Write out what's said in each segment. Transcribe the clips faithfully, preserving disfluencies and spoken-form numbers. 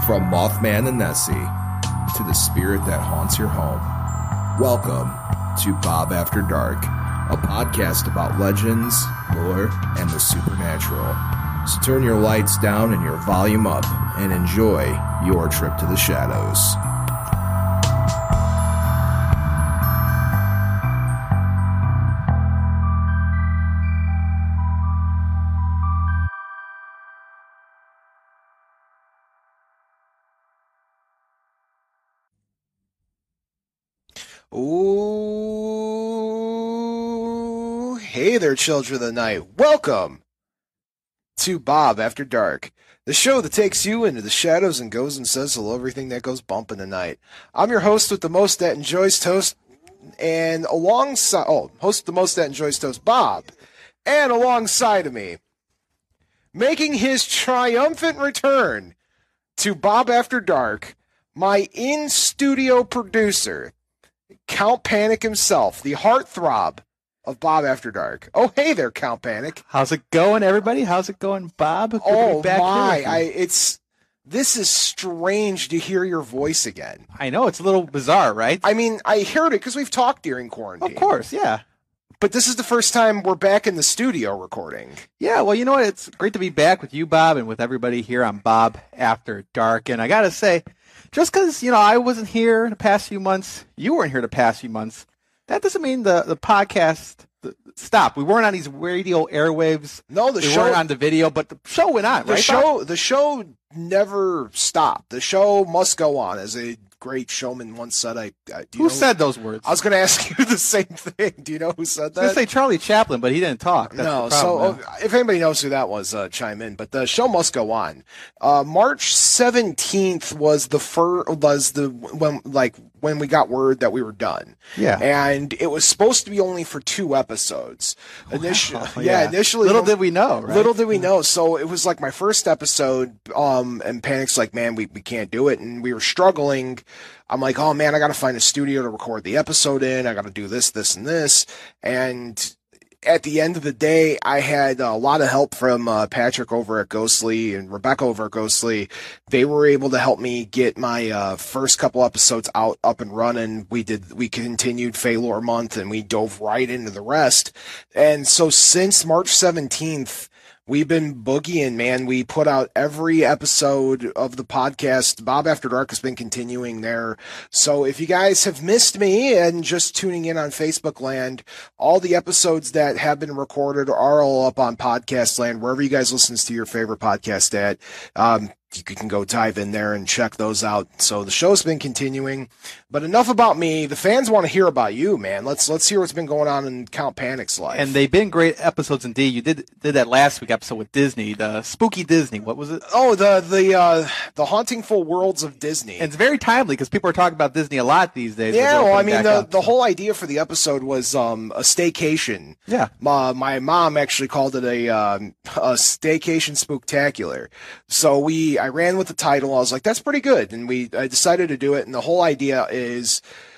From Mothman and Nessie to the spirit that haunts your home, welcome to Bob After Dark, a podcast about legends, lore, and the supernatural. So turn your lights down and your volume up and enjoy your trip to the shadows. Ooh, hey there, children of the night. Welcome to Bob After Dark, the show that takes you into the shadows and goes and says hello everything that goes bump in the night. I'm your host with the most that enjoys toast, and alongside, oh, host with the most that enjoys toast, Bob, and alongside of me, making his triumphant return to Bob After Dark, my in-studio producer, Count Panic himself, the heartthrob of Bob After Dark. Oh, hey there, Count Panic. How's it going, everybody? How's it going, Bob? Good oh to be back my, here I it's this is strange to hear your voice again. I know, it's a little bizarre, right? I mean, I heard it because we've talked during quarantine. Of course, yeah. But this is the first time we're back in the studio recording. Yeah, well, you know what? It's great to be back with you, Bob, and with everybody here on Bob After Dark. And I gotta say, just because, you know, I wasn't here the past few months, you weren't here the past few months, that doesn't mean the, the podcast stopped. We weren't on these radio airwaves. No, the we show... We weren't on the video, but the show went on, the right, show, Bob? The show never stopped. The show must go on, as a great showman once said. I, I do you Who know, said those words? I was going to ask you the same thing. Do you know who said that? I was going to say Charlie Chaplin, but he didn't talk. That's no, the problem, so uh, if anybody knows who that was, uh, chime in. But the show must go on. Uh, March seventeenth was the fir- was the when like when we got word that we were done. Yeah, and it was supposed to be only for two episodes. Initially, wow, yeah, yeah, initially. Little did we know. Right? Little did we know. So it was like my first episode. Um, and Panic's like, man, we we can't do it, and we were struggling. I'm like, oh man, I got to find a studio to record the episode in. I got to do this, this, and this. And at the end of the day, I had a lot of help from uh, Patrick over at Ghostly and Rebecca over at Ghostly. They were able to help me get my uh, first couple episodes out, up and running. We did, we continued Phalor month, and we dove right into the rest. And so since March seventeenth, we've been boogieing, man. We put out every episode of the podcast. Bob After Dark has been continuing there. So if you guys have missed me and just tuning in on Facebook land, all the episodes that have been recorded are all up on podcast land, wherever you guys listen to your favorite podcast at. Um, you can go dive in there and check those out. So the show's been continuing, but enough about me. The fans want to hear about you, man. Let's let's hear what's been going on in Count Panic's life. And they've been great episodes indeed. You did did that last week episode with Disney, the Spooky Disney. What was it? Oh, the the uh, the Hauntingful Worlds of Disney. And it's very timely because people are talking about Disney a lot these days. Yeah, well, I mean, the up, the so. whole idea for the episode was um, a staycation. Yeah. My, my mom actually called it a um, a staycation spooktacular. So we I ran with the title. I was like, that's pretty good, and we I decided to do it. And the whole idea is,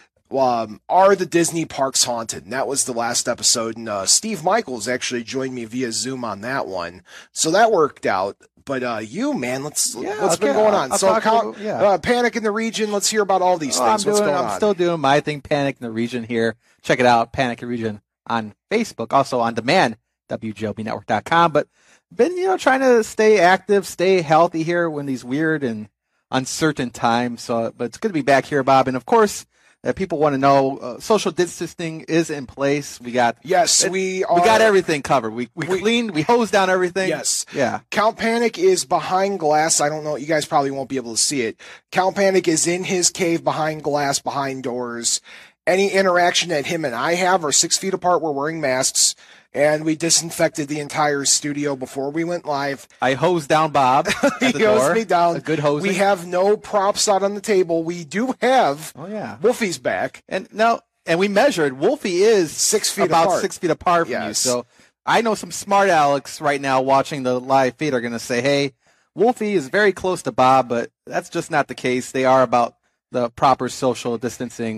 um, are the Disney parks haunted? And that was the last episode. And uh, Steve Michaels actually joined me via Zoom on that one, so that worked out. But uh, you, man, let's yeah, what's okay. been going on? I'll so, count, about, yeah. uh, Panic in the region. Let's hear about all these oh, things. I'm what's doing, going I'm on? still doing my thing. Panic in the region here. Check it out, Panic in the Region on Facebook, also on demand, W G L B network dot com. But been you know trying to stay active, stay healthy here when these weird and uncertain times. So, but it's good to be back here, Bob. And of course, uh, people want to know uh, social distancing is in place. We got yes, it, we are, we got everything covered. We we, we cleaned, we hosed down everything. Yes, yeah. Count Panic is behind glass. I don't know. You guys probably won't be able to see it. Count Panic is in his cave behind glass, behind doors. Any interaction that him and I have are six feet apart. We're wearing masks. And we disinfected the entire studio before we went live. I hosed down Bob. he hosed me down. A good hosing. We have no props out on the table. We do have. Oh yeah. Wolfie's back. And no, and we measured. Wolfie is six feet about apart. six feet apart from yes. you. So I know some smart Alex right now watching the live feed are going to say, "Hey, Wolfie is very close to Bob," but that's just not the case. They are about the proper social distancing.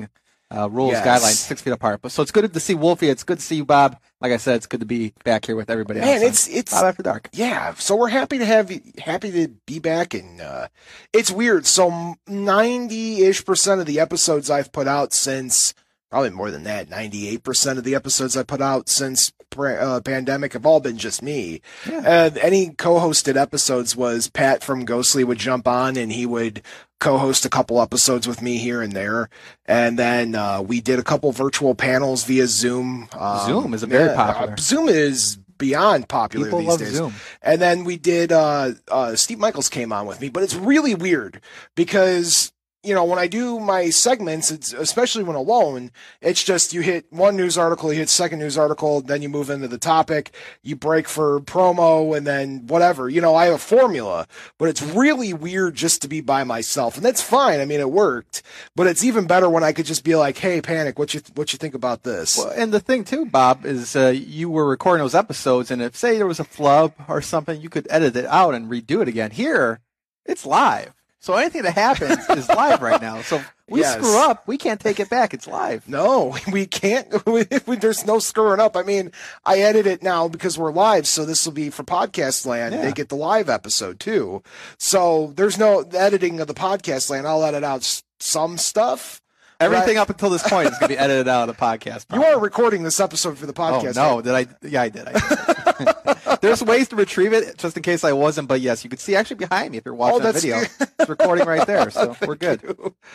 uh, rules, Yes. guidelines, six feet apart. But so it's good to see Wolfie. It's good to see you, Bob. Like I said, it's good to be back here with everybody Man, else. on it's it's Bob After Dark. yeah. So we're happy to have you, happy to be back, and uh, it's weird. So ninety-ish percent of the episodes I've put out since, probably more than that, ninety-eight percent of the episodes I put out since uh, pandemic have all been just me. Yeah. Uh, any co-hosted episodes was Pat from Ghostly would jump on and he would co-host a couple episodes with me here and there. And then uh, we did a couple virtual panels via Zoom. Um, Zoom is a very yeah, popular. uh, Zoom is beyond popular People these love days. Zoom. And then we did, uh, uh, Steve Michaels came on with me, but it's really weird because, you know, when I do my segments, it's especially when alone, it's just you hit one news article, you hit second news article, then you move into the topic, you break for promo, and then whatever. You know, I have a formula, but it's really weird just to be by myself, and that's fine. I mean, it worked, but it's even better when I could just be like, "Hey, Panic, what you what you think about this?" Well, and the thing too, Bob, is uh, you were recording those episodes, and if say there was a flub or something, you could edit it out and redo it again. Here, it's live. So anything that happens is live right now. So if we Yes. screw up, we can't take it back. It's live. No, we can't. We, there's no screwing up. I mean, I edit it now because we're live, so this will be for podcast land. Yeah. They get the live episode too. So there's no editing of the podcast land. I'll edit out s- some stuff. Everything Right. up until this point is going to be edited out of the podcast. You are recording this episode for the Oh, podcast. no. right? Did I? Yeah, I did. I did. There's ways to retrieve it just in case I wasn't. But yes, you can see actually behind me if you're watching the that's- video. It's recording right there. So we're good.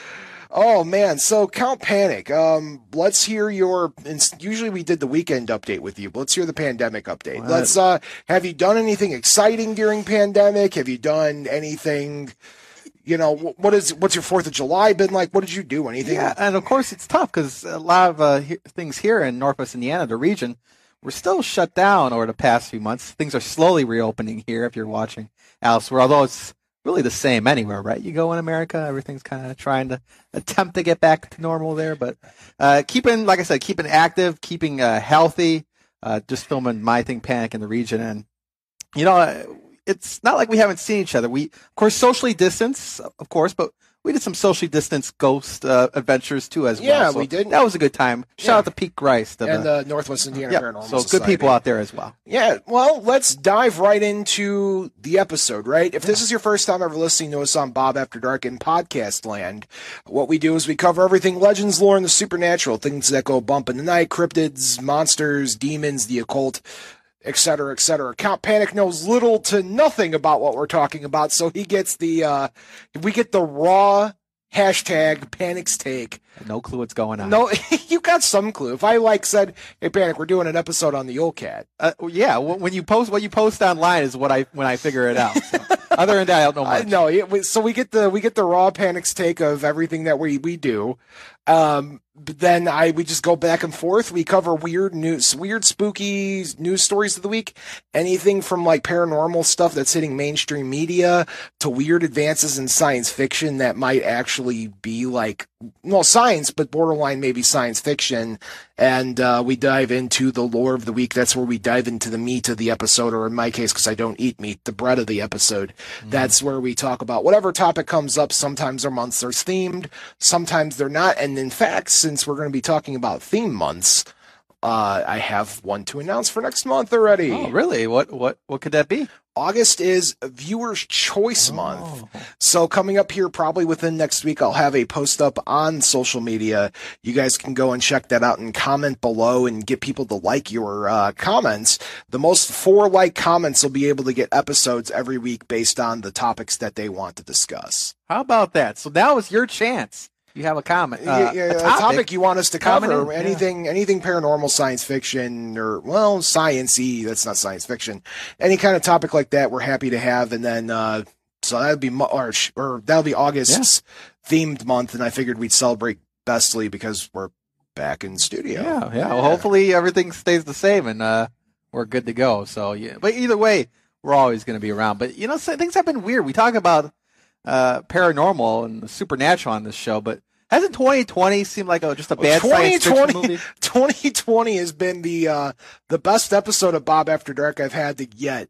Oh man, so Count Panic. Um, let's hear your. Usually we did the weekend update with you. But let's hear the pandemic update. What? Let's. Uh, have you done anything exciting during pandemic? Have you done anything? You know, wh- what is what's your Fourth of July been like? What did you do? Anything? Yeah, and of course it's tough because a lot of uh, he- things here in Northwest Indiana, the region, we're still shut down over the past few months. Things are slowly reopening here if you're watching elsewhere, although it's really the same anywhere, right? You go in America, everything's kind of trying to attempt to get back to normal there. But uh, keeping, like I said, keeping active, keeping uh, healthy, uh, just filming My Thing Panic in the region. And, you know, it's not like we haven't seen each other. We, of course, socially distance, of course, but we did some socially distanced ghost uh, adventures too as well. Yeah, So we did. That was a good time. Shout Yeah. out to Pete Grice. The, and the Northwest Indiana yeah, Paranormal so Society. good people out there as well. Yeah, well, let's dive right into the episode, right? If this is your first time ever listening to us on Bob After Dark in podcast land, what we do is we cover everything legends, lore, and the supernatural, things that go bump in the night, cryptids, monsters, demons, the occult, et cetera, et cetera. Count Panic knows little to nothing about what we're talking about, so he gets the, uh, we get the raw hashtag Panic's take. No clue what's going on. No, you got some clue. If I like said, "Hey Panic, we're doing an episode on the old cat," Uh, yeah, wh- when you post what you post online is what I when I figure it out. So, other than that, I don't know I much. no, it, was- so we get the we get the raw Panic's take of everything that we we do. Um, but then I we just go back and forth. We cover weird news, weird spooky news stories of the week. Anything from like paranormal stuff that's hitting mainstream media to weird advances in science fiction that might actually be like well science, but borderline maybe science fiction. And uh, we dive into the lore of the week. That's where we dive into the meat of the episode, or in my case, because I don't eat meat, the bread of the episode. Mm-hmm. That's where we talk about whatever topic comes up. Sometimes our months are themed, sometimes they're not. And in fact, since we're going to be talking about theme months, uh, I have one to announce for next month already. Oh, really? What what what could that be? August is Viewer's Choice Month. Oh. So coming up here probably within next week, I'll have a post up on social media. You guys can go and check that out and comment below and get people to like your uh, comments. The most four like comments will be able to get episodes every week based on the topics that they want to discuss. How about that? So now is your chance. You have a comment, uh, Yeah, yeah, a a topic. topic you want us to Comment cover, in, yeah. anything, anything paranormal, science fiction, or well, science-y. That's not science fiction. Any kind of topic like that, we're happy to have. And then, uh, so that'll be March, or that'll be August's themed month. And I figured we'd celebrate Bestly because we're back in studio. Yeah, yeah. Well, hopefully everything stays the same and uh, we're good to go. So yeah, but either way, we're always going to be around. But you know, so- things have been weird. We talk about uh, paranormal and the supernatural on this show, but hasn't twenty twenty seemed like a, just a bad science fiction movie? twenty twenty has been the uh, the best episode of Bob After Dark I've had to yet.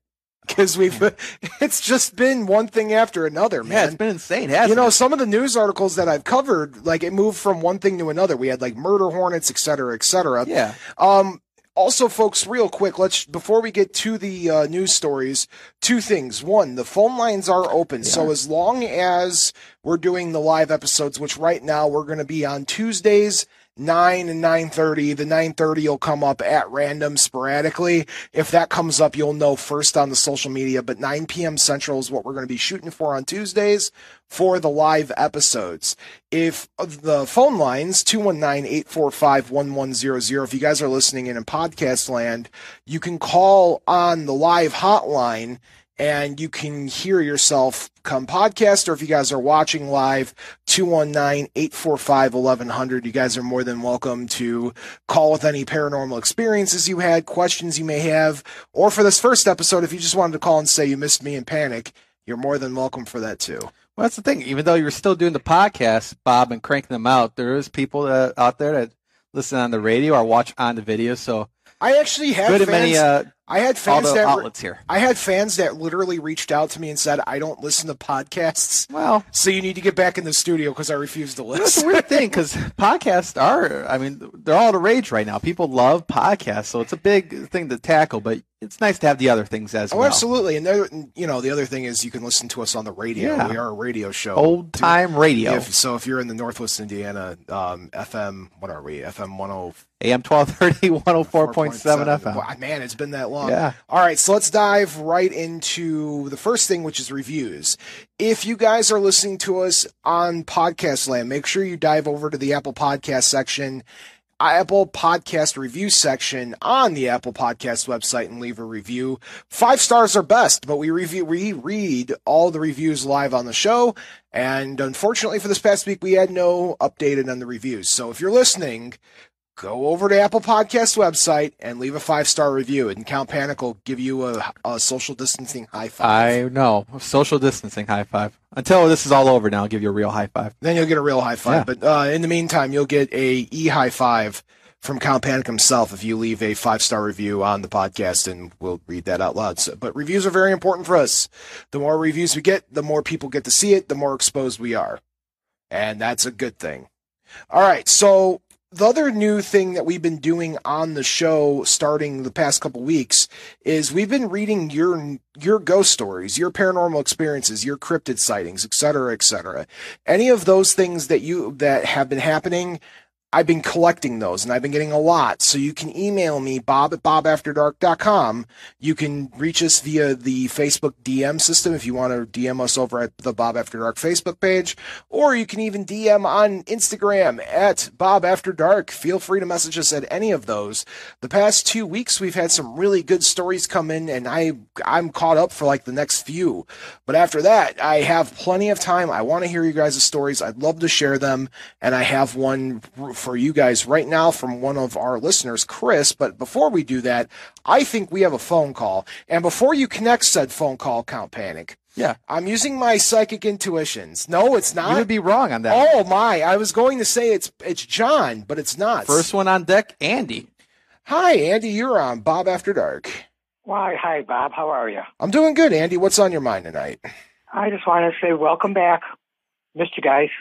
because we've it's just been one thing after another, man. Yeah, it's been insane, hasn't You know, it? some of the news articles that I've covered, like it moved from one thing to another. We had like murder hornets, et cetera, et cetera. Yeah. Um, also, folks, real quick, let's before we get to the uh, news stories, two things. One, the phone lines are open. They so are. as long as we're doing the live episodes, which right now we're going to be on Tuesdays, nine and nine thirty. The nine thirty will come up at random sporadically. If that comes up, you'll know first on the social media, but nine p.m. Central is what we're going to be shooting for on Tuesdays for the live episodes. If the phone lines, two one nine, eight four five, one one zero zero, if you guys are listening in in podcast land, you can call on the live hotline and you can hear yourself come podcast, or if you guys are watching live, two one nine, eight four five, eleven hundred. You guys are more than welcome to call with any paranormal experiences you had, questions you may have, or for this first episode, if you just wanted to call and say you missed me in Panic, you're more than welcome for that too. Well, that's the thing. Even though you're still doing the podcast, Bob, and cranking them out, there is people that, out there that listen on the radio or watch on the video. So I actually had good fans, at many uh, I had all fans the that outlets here. I had fans that literally reached out to me and said, I don't listen to podcasts, Well, so you need to get back in the studio because I refuse to that's listen. a weird thing because podcasts are, I mean, they're all the rage right now. People love podcasts, so it's a big thing to tackle, but it's nice to have the other things as Oh, well. absolutely. And there, you know, the other thing is you can listen to us on the radio. Yeah. We are a radio show. Old time radio. If, so if you're in the Northwest Indiana, um, F M, what are we? F M ten A M twelve thirty, one oh four point seven F M. Wow, man, it's been that long. Yeah. All right, so let's dive right into the first thing, which is reviews. If you guys are listening to us on Podcast Land, make sure you dive over to the Apple Podcast section, Apple Podcast review section on the Apple Podcast website, and leave a review. Five stars are best, but we review, we read all the reviews live on the show. And unfortunately for this past week, we had no updated on the reviews. So if you're listening, go over to Apple Podcast website and leave a five-star review, and Count Panic will give you a, a social distancing high five. I know. Social distancing high five. Until this is all over now, I'll give you a real high five. Then you'll get a real high five. Yeah. But uh, in the meantime, you'll get a e-high five from Count Panic himself if you leave a five-star review on the podcast, and we'll read that out loud. So, but reviews are very important for us. The more reviews we get, the more people get to see it, the more exposed we are. And that's a good thing. All right, so the other new thing that we've been doing on the show starting the past couple weeks is we've been reading your your ghost stories, your paranormal experiences, your cryptid sightings, et cetera, et cetera. Any of those things that you that have been happening, I've been collecting those, and I've been getting a lot. So you can email me, bob at bob after dark dot com. You can reach us via the Facebook D M system if you want to D M us over at the Bob After Dark Facebook page. Or you can even D M on Instagram at Bob After Dark. Feel free to message us at any of those. The past two weeks, we've had some really good stories come in, and I, I'm caught up for like the next few. But after that, I have plenty of time. I want to hear you guys' stories. I'd love to share them, and I have one for you guys right now from one of our listeners, Chris. But before we do that, I think we have a phone call. And before you connect said phone call, Count Panic, Yeah. I'm using my psychic intuitions. No, it's not. You would be wrong on that. Oh my, I was going to say it's it's John, but it's not. First one on deck, Andy. Hi, Andy, you're on Bob After Dark. Why, hi, Bob. How are you? I'm doing good, Andy. What's on your mind tonight? I just want to say welcome back. Missed you guys.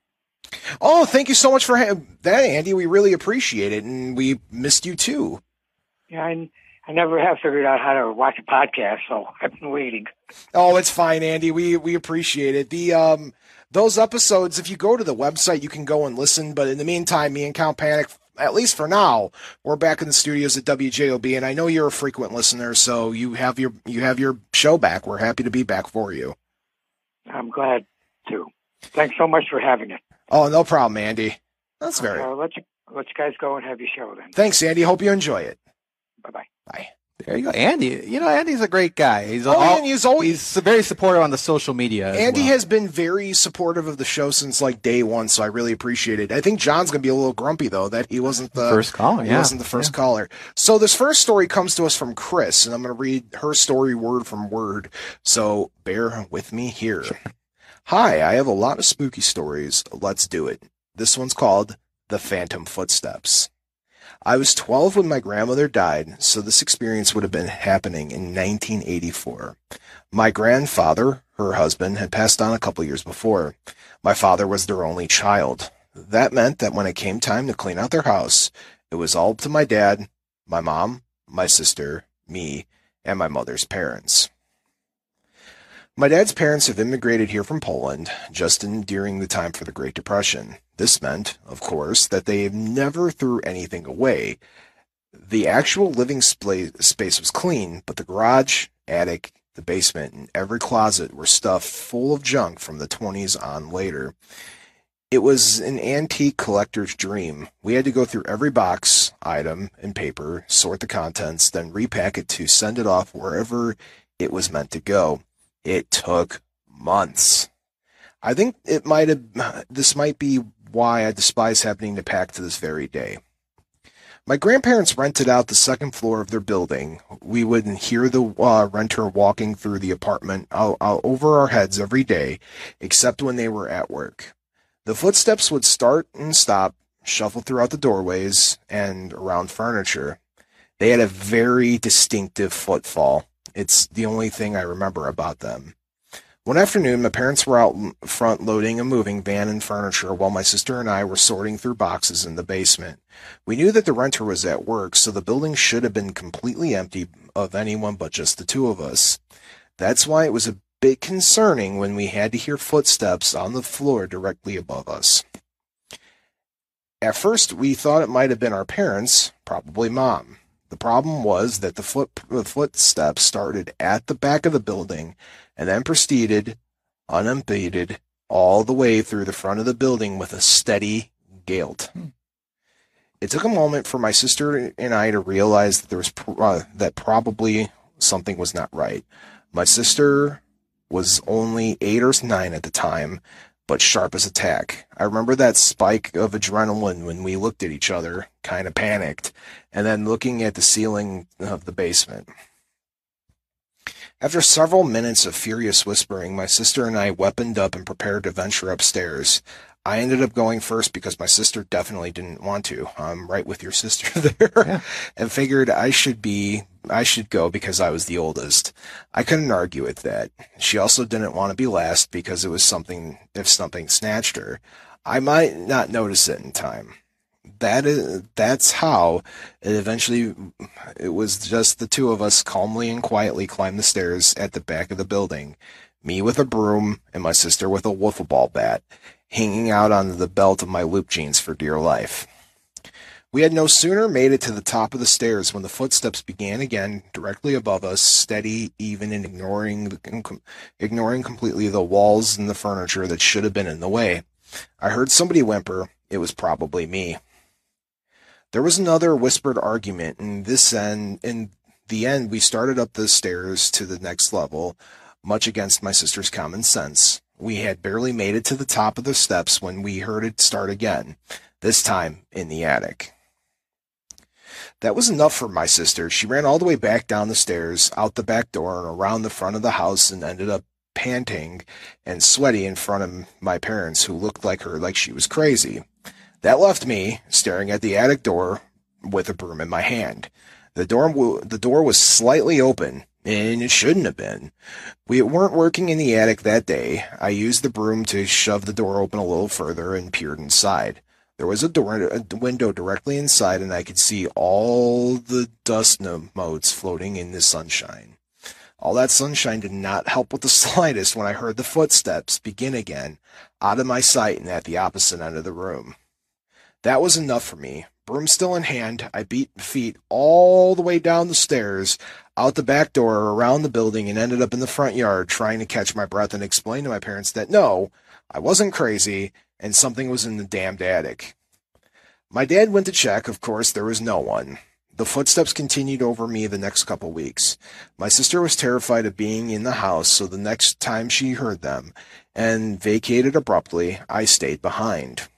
Oh, thank you so much for ha- that, Andy. We really appreciate it, and we missed you too. Yeah, I, I never have figured out how to watch a podcast, so I've been waiting. Oh, it's fine, Andy. We we appreciate it. The um those episodes, if you go to the website, you can go and listen. But in the meantime, me and Count Panic, at least for now, we're back in the studios at W J O B, and I know you're a frequent listener, so you have your you have your show back. We're happy to be back for you. I'm glad to. Thanks so much for having it. Oh, no problem, Andy. That's very. I'll let you let you guys go and have your show then. Thanks, Andy. Hope you enjoy it. Bye bye. Bye. There you go. Andy. You know, Andy's a great guy. He's Oh, all, and he's always he's very supportive on the social media. as Andy well. has been very supportive of the show since like day one, so I really appreciate it. I think John's gonna be a little grumpy though that he wasn't the First caller, He yeah. wasn't the first Yeah. caller. So this first story comes to us from Chris, and I'm gonna read her story word from word. So bear with me here. Hi, I have a lot of spooky stories. Let's do it. This one's called The Phantom Footsteps. I was twelve when my grandmother died, so this experience would have been happening in nineteen eighty-four. My grandfather, her husband, had passed on a couple years before. My father was their only child. That meant that when it came time to clean out their house, it was all up to my dad, my mom, my sister, me, and my mother's parents. My dad's parents have immigrated here from Poland just in during the time for the Great Depression. This meant, of course, that they never threw anything away. The actual living space was clean, but the garage, attic, the basement, and every closet were stuffed full of junk from the twenties on later. It was an antique collector's dream. We had to go through every box, item, and paper, sort the contents, then repack it to send it off wherever it was meant to go. It took months. I think it might have, this might be why I despise having to pack to this very day. My grandparents rented out the second floor of their building. We would hear the uh, renter walking through the apartment uh, uh, over our heads every day, except when they were at work. The footsteps would start and stop, shuffle throughout the doorways and around furniture. They had a very distinctive footfall. It's the only thing I remember about them. One afternoon, my parents were out front loading a moving van and furniture while my sister and I were sorting through boxes in the basement. We knew that the renter was at work, so the building should have been completely empty of anyone but just the two of us. That's why it was a bit concerning when we had to hear footsteps on the floor directly above us. At first, we thought it might have been our parents, probably Mom. The problem was that the, foot, the footsteps started at the back of the building and then proceeded, unimpeded, all the way through the front of the building with a steady gait. Hmm. It took a moment for my sister and I to realize that there was uh, that probably something was not right. My sister was only eight or nine at the time, but sharp as a tack. I remember that spike of adrenaline when we looked at each other, kind of panicked, and then looking at the ceiling of the basement. After several minutes of furious whispering, my sister and I weaponed up and prepared to venture upstairs. I ended up going first because my sister definitely didn't want to. I'm right with your sister there. Yeah. And figured I should be, I should go because I was the oldest. I couldn't argue with that. She also didn't want to be last because it was something, if something snatched her. I might not notice it in time. That is, that's how it eventually, it was just the two of us calmly and quietly climbed the stairs at the back of the building. Me with a broom and my sister with a wiffle ball bat, hanging out on the belt of my loop jeans for dear life. We had no sooner made it to the top of the stairs when the footsteps began again directly above us, steady, even, and ignoring, ignoring completely the walls and the furniture that should have been in the way. I heard somebody whimper. It was probably me. There was another whispered argument, and this end, in the end, we started up the stairs to the next level, much against my sister's common sense. We had barely made it to the top of the steps when we heard it start again, this time in the attic. That was enough for my sister. She ran all the way back down the stairs, out the back door, and around the front of the house, and ended up panting and sweaty in front of my parents, who looked like her like she was crazy. That left me staring at the attic door with a broom in my hand. The door, the door was slightly open, and it shouldn't have been. We weren't working in the attic that day. I used the broom to shove the door open a little further and peered inside. There was a door, a window directly inside, and I could see all the dust motes floating in the sunshine. All that sunshine did not help with the slightest when I heard the footsteps begin again, out of my sight and at the opposite end of the room. That was enough for me. Broom still in hand, I beat feet all the way down the stairs, out the back door, around the building, and ended up in the front yard trying to catch my breath and explain to my parents that no, I wasn't crazy, and something was in the damned attic. My dad went to check. Of course, there was no one. The footsteps continued over me the next couple weeks. My sister was terrified of being in the house, so the next time she heard them, and vacated abruptly, I stayed behind.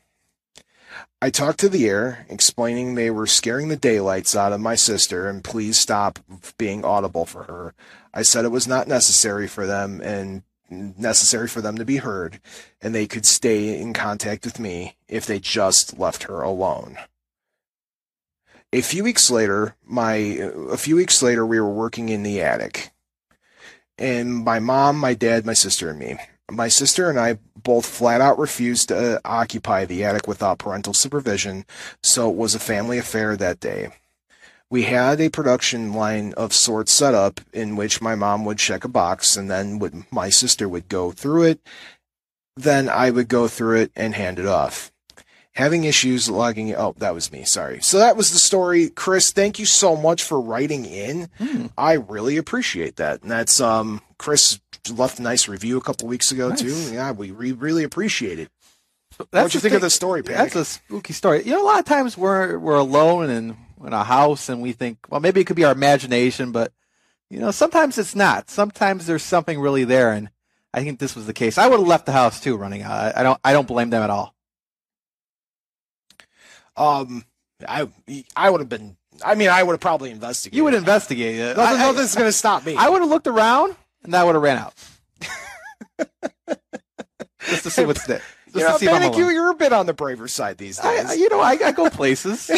I talked to the air, explaining they were scaring the daylights out of my sister, and please stop being audible for her. I said it was not necessary for them, and necessary for them to be heard, and they could stay in contact with me if they just left her alone. A few weeks later, my a few weeks later, we were working in the attic, and my mom, my dad, my sister, and me. My sister and I both flat out refused to occupy the attic without parental supervision, so it was a family affair that day. We had a production line of sorts set up in which my mom would check a box, and then would, my sister would go through it. Then I would go through it and hand it off. Having issues logging, oh, that was me, sorry. So that was the story. Chris, thank you so much for writing in. Hmm. I really appreciate that. And that's, um, Chris left a nice review a couple weeks ago, Nice. too. Yeah, we re- really appreciate it. That's What'd you the think of thing- the story, Pat? That's a spooky story. You know, a lot of times we're we're alone and in a house, and we think, well, maybe it could be our imagination, but you know, sometimes it's not. Sometimes there's something really there, and I think this was the case. I would have left the house too, running out. I, I don't. I don't blame them at all. Um, I I would have been. I mean, I would have probably investigated. You would investigate it. Nothing, I, I- nothing's going to stop me. I would have looked around, and I would have ran out. Just to see what's there. Just you know, to see if I'm Panic, you, alone. you're a bit on the braver side these days. I, you know, I, I go places.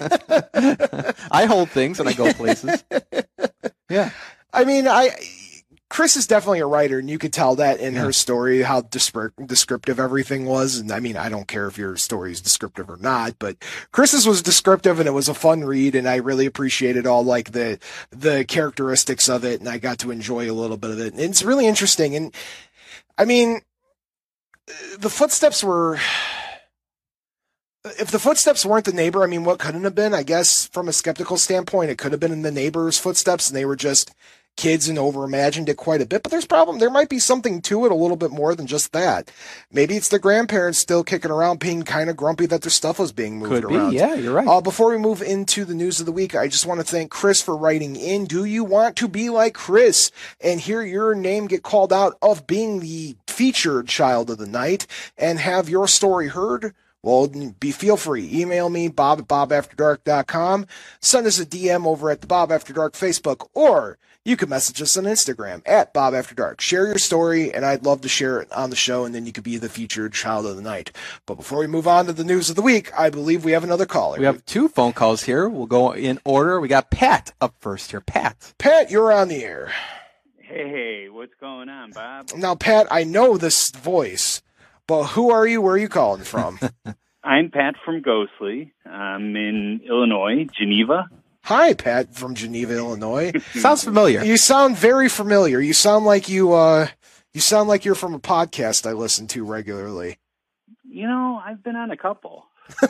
I hold things and I go places. Yeah. I mean, I Chris is definitely a writer, and you could tell that in Yeah. her story how desper- descriptive everything was. And I mean, I don't care if your story is descriptive or not, but Chris's was descriptive, and it was a fun read, and I really appreciated all like the the characteristics of it, and I got to enjoy a little bit of it. And it's really interesting, and I mean, the footsteps were. If the footsteps weren't the neighbor, I mean, what couldn't have been? I guess from a skeptical standpoint, it could have been in the neighbor's footsteps, and they were just kids and overimagined it quite a bit. But there's problem. There might be something to it, a little bit more than just that. Maybe it's the grandparents still kicking around, being kind of grumpy that their stuff was being moved Could be. around. Yeah, you're right. Uh, before we move into the news of the week, I just want to thank Chris for writing in. Do you want to be like Chris and hear your name get called out of being the featured child of the night and have your story heard? Well, be feel free. Email me, bob at bob after dark dot com. Send us a D M over at the Bob After Dark Facebook, or you can message us on Instagram at Bob After Dark. Share your story, and I'd love to share it on the show, and then you could be the featured child of the night. But before we move on to the news of the week, I believe we have another caller. We have two phone calls here. We'll go in order. We got Pat up first here. Pat. Pat, you're on the air. Hey, what's going on, Bob? Now, Pat, I know this voice, but who are you? Where are you calling from? I'm Pat from Ghostly. I'm in Illinois, Geneva. Hi, Pat from Geneva, Illinois. Sounds familiar. You sound very familiar. You sound like you uh you sound like you're from a podcast I listen to regularly. You know, I've been on a couple.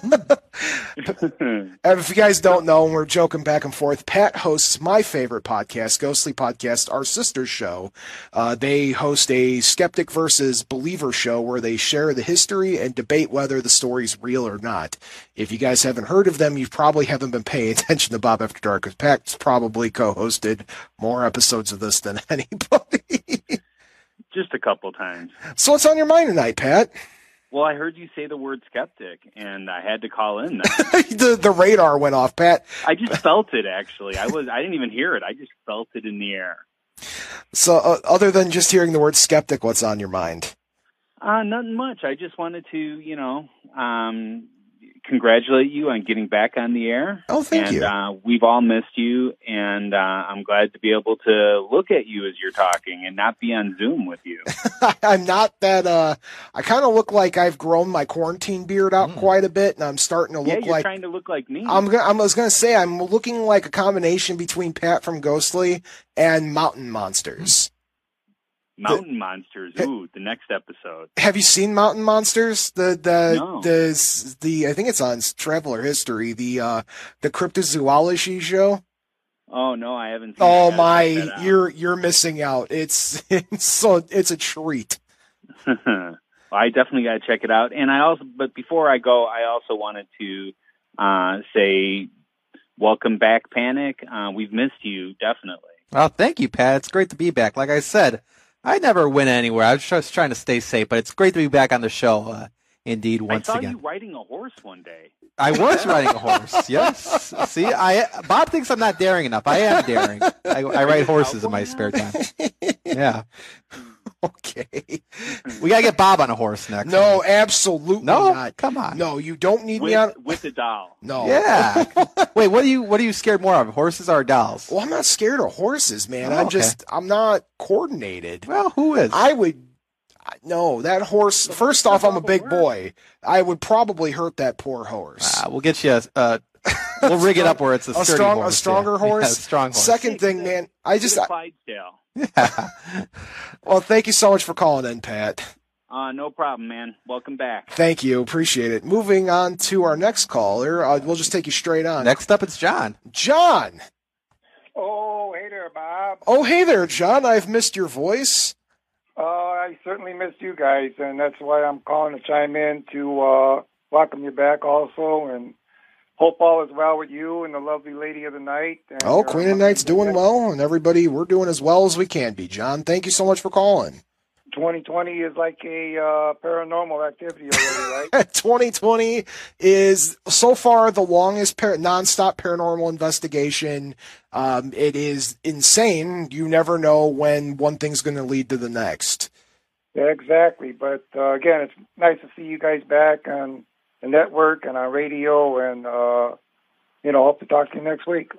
And if you guys don't know, and we're joking back and forth, Pat hosts my favorite podcast, Ghostly Podcast, our sister show. Uh, they host a skeptic versus believer show where they share the history and debate whether the story's real or not. If you guys haven't heard of them, you probably haven't been paying attention to Bob After Dark, because Pat's probably co-hosted more episodes of this than anybody. Just a couple times. So what's on your mind tonight, Pat? Well, I heard you say the word skeptic, and I had to call in. Then. the the radar went off, Pat. I just felt it, actually. I was I didn't even hear it. I just felt it in the air. So uh, other than just hearing the word skeptic, what's on your mind? Uh, nothing much. I just wanted to, you know, um, congratulate you on getting back on the air. Oh, thank and, you. Uh, we've all missed you, and uh, I'm glad to be able to look at you as you're talking and not be on Zoom with you. I'm not that, uh, I kind of look like I've grown my quarantine beard out Mm. quite a bit, and I'm starting to yeah, look you're like, trying to look like me. I'm gonna, I was going to say, I'm looking like a combination between Pat from Ghostly and Mountain Monsters. Mountain Monsters. Ooh, the next episode. Have you seen Mountain Monsters? The, the, No. the, the, I think it's on Traveler History, the, uh, the cryptozoology show. Oh no, I haven't. Seen Oh it. I gotta check my, that out. you're, you're missing out. It's, it's so, it's a treat. Well, I definitely got to check it out. And I also, but before I go, I also wanted to uh, say, welcome back, Panic. Uh, we've missed you, definitely. Well, thank you, Pat. It's great to be back. Like I said, I never went anywhere. I was just trying to stay safe, but it's great to be back on the show. Uh, indeed, once I saw again. you riding a horse one day. I was riding a horse. Yes. See, I Bob thinks I'm not daring enough. I am daring. I, I ride horses in my spare time. Yeah. Okay. We gotta get Bob on a horse next. No, absolutely no, not. come on. No, you don't need with, me on. with the doll. No. Yeah. Wait, what are you? What are you scared more of, horses or dolls? Well, I'm not scared of horses, man. Oh, I'm okay. just, I'm not coordinated. Well, who is? I would, I- no, that horse. First off, I'm a big boy. I would probably hurt that poor horse. Ah, we'll get you a. Uh, we'll rig it up where it's a, a sturdy strong, horse, a stronger yeah. horse. Yeah, a strong horse. Second thing, man, I just, Get a I, Clydesdale. well, thank you so much for calling in, Pat. Uh, no problem, man. Welcome back. Thank you, appreciate it. Moving on to our next caller, uh, we'll just take you straight on. Next up, it's John. John. Oh, hey there, Bob. Oh, hey there, John. I've missed your voice. Uh, I certainly missed you guys, and that's why I'm calling to chime in to uh, welcome you back also, and hope all is well with you and the lovely lady of the night. And Oh, your Queen of Night's doing well, and everybody, we're doing as well as we can be, John. Thank you so much for calling. twenty twenty is like a uh, paranormal activity already, right? twenty twenty is so far the longest par- nonstop paranormal investigation. Um, it is insane. You never know when one thing's going to lead to the next. Yeah, exactly. But uh, again, it's nice to see you guys back on the network and on radio, and uh, you know, hope to talk to you next week.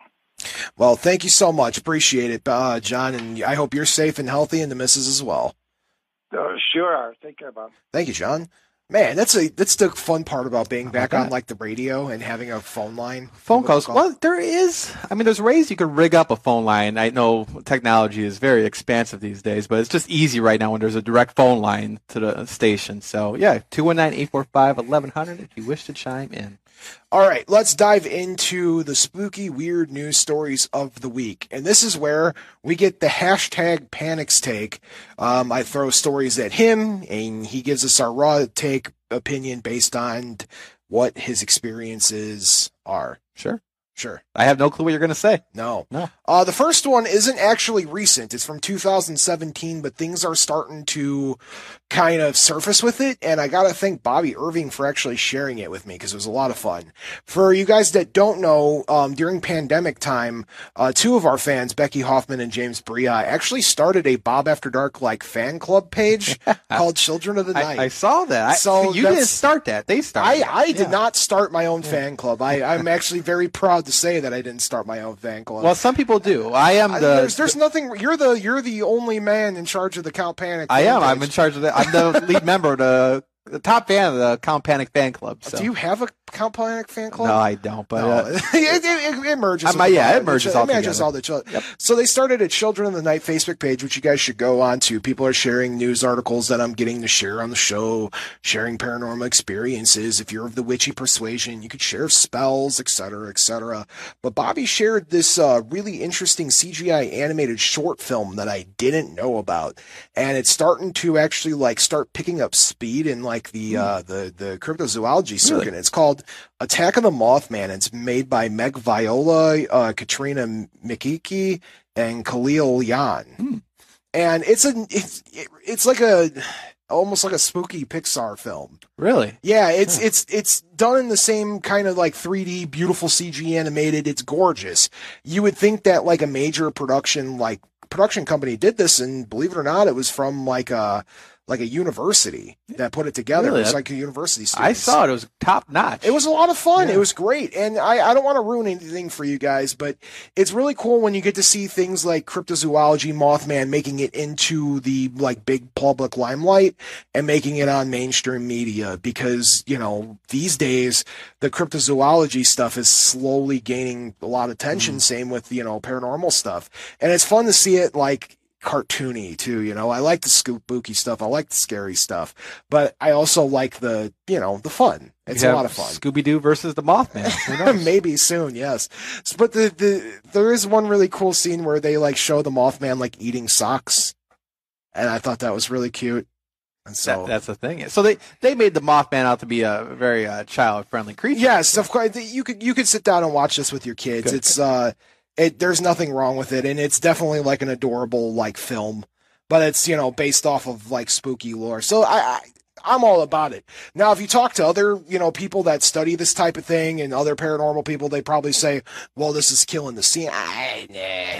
Well, thank you so much. Appreciate it, uh, John, and I hope you're safe and healthy, and the missus as well. Uh, sure are. Take care, Bob. Thank you, John. Man, that's a that's the fun part about being back bet. on like the radio and having a phone line. Phone People calls. call. Well, there is. I mean, there's ways you could rig up a phone line. I know technology is very expansive these days, but it's just easy right now when there's a direct phone line to the station. So, yeah, two one nine, eight four five, eleven hundred if you wish to chime in. All right, let's dive into the spooky, weird news stories of the week. And this is where we get the hashtag Panics Take. Um, I throw stories at him, and he gives us our raw take opinion based on what his experiences are. Sure. Sure. I have no clue what you're going to say. No. No. Uh, the first one isn't actually recent. It's from two thousand seventeen, but things are starting to kind of surface with it. And I got to thank Bobby Irving for actually sharing it with me because it was a lot of fun. For you guys that don't know, um, during pandemic time, uh, two of our fans, Becky Hoffman and James Bria, actually started a Bob After Dark like fan club page called Children of the Night. I, I saw that. I, So you that's- didn't start that. They started I, it. I did Yeah. not start my own fan club. I, I'm actually very proud to say that I didn't start my own fan club. Well, some people do. I am I- the. there's there's nothing. You're the you're the only man in charge of the Count Panic. I fan am. I'm page. in charge of that. I'm the lead member of the, the top fan of the Count Panic fan club. So. Do you have a Count Panic fan club? No, I don't. But No. uh, it, it, it merges. I with might- the- yeah, it the- merges it all merges together. all the children. Yep. So they started a Children of the Night Facebook page, which you guys should go on to. People are sharing news articles that I'm getting to share on the show, sharing paranormal experiences. If you're of the witchy persuasion, you could share spells, et cetera, et cetera. But Bobby shared this uh, really interesting C G I animated short film that I didn't know about, and it's starting to actually like start picking up speed in like the uh, the the cryptozoology circuit. Really? It's called Attack of the Mothman. It's made by Meg Viola, uh, Katrina Mikiki, and Khalil Yan. Hmm. And it's a it's it, it's like a almost like a spooky Pixar film. really, Yeah, it's Huh. it's it's done in the same kind of like three D, beautiful C G animated. It's gorgeous. You would think that like a major production like production company did this, and believe it or not, it was from like a like a university that put it together. Really? It was like a university student. I saw it. It was top notch. It was a lot of fun. Yeah. It was great. And I, I don't want to ruin anything for you guys, but it's really cool when you get to see things like cryptozoology, Mothman, making it into the like big public limelight and making it on mainstream media because, you know, these days the cryptozoology stuff is slowly gaining a lot of attention. Mm. Same with, you know, paranormal stuff. And it's fun to see it like cartoony too, you know. I like the spooky stuff. I like the scary stuff, but I also like the, you know, the fun. It's a lot of fun. Scooby Doo versus the Mothman. Who knows? Maybe soon, yes. S- But the, the there is one really cool scene where they like show the Mothman like eating socks, and I thought that was really cute. And so That, that's the thing. So they, they made the Mothman out to be a very uh, child friendly creature. yes, of course, you could you could sit down and watch this with your kids. Good. It's uh, it there's nothing wrong with it, and it's definitely like an adorable like film, but it's, you know, based off of like spooky lore. So I. I I'm all about it. Now, if you talk to other, you know, people that study this type of thing and other paranormal people, they probably say, well, this is killing the scene. I, nah.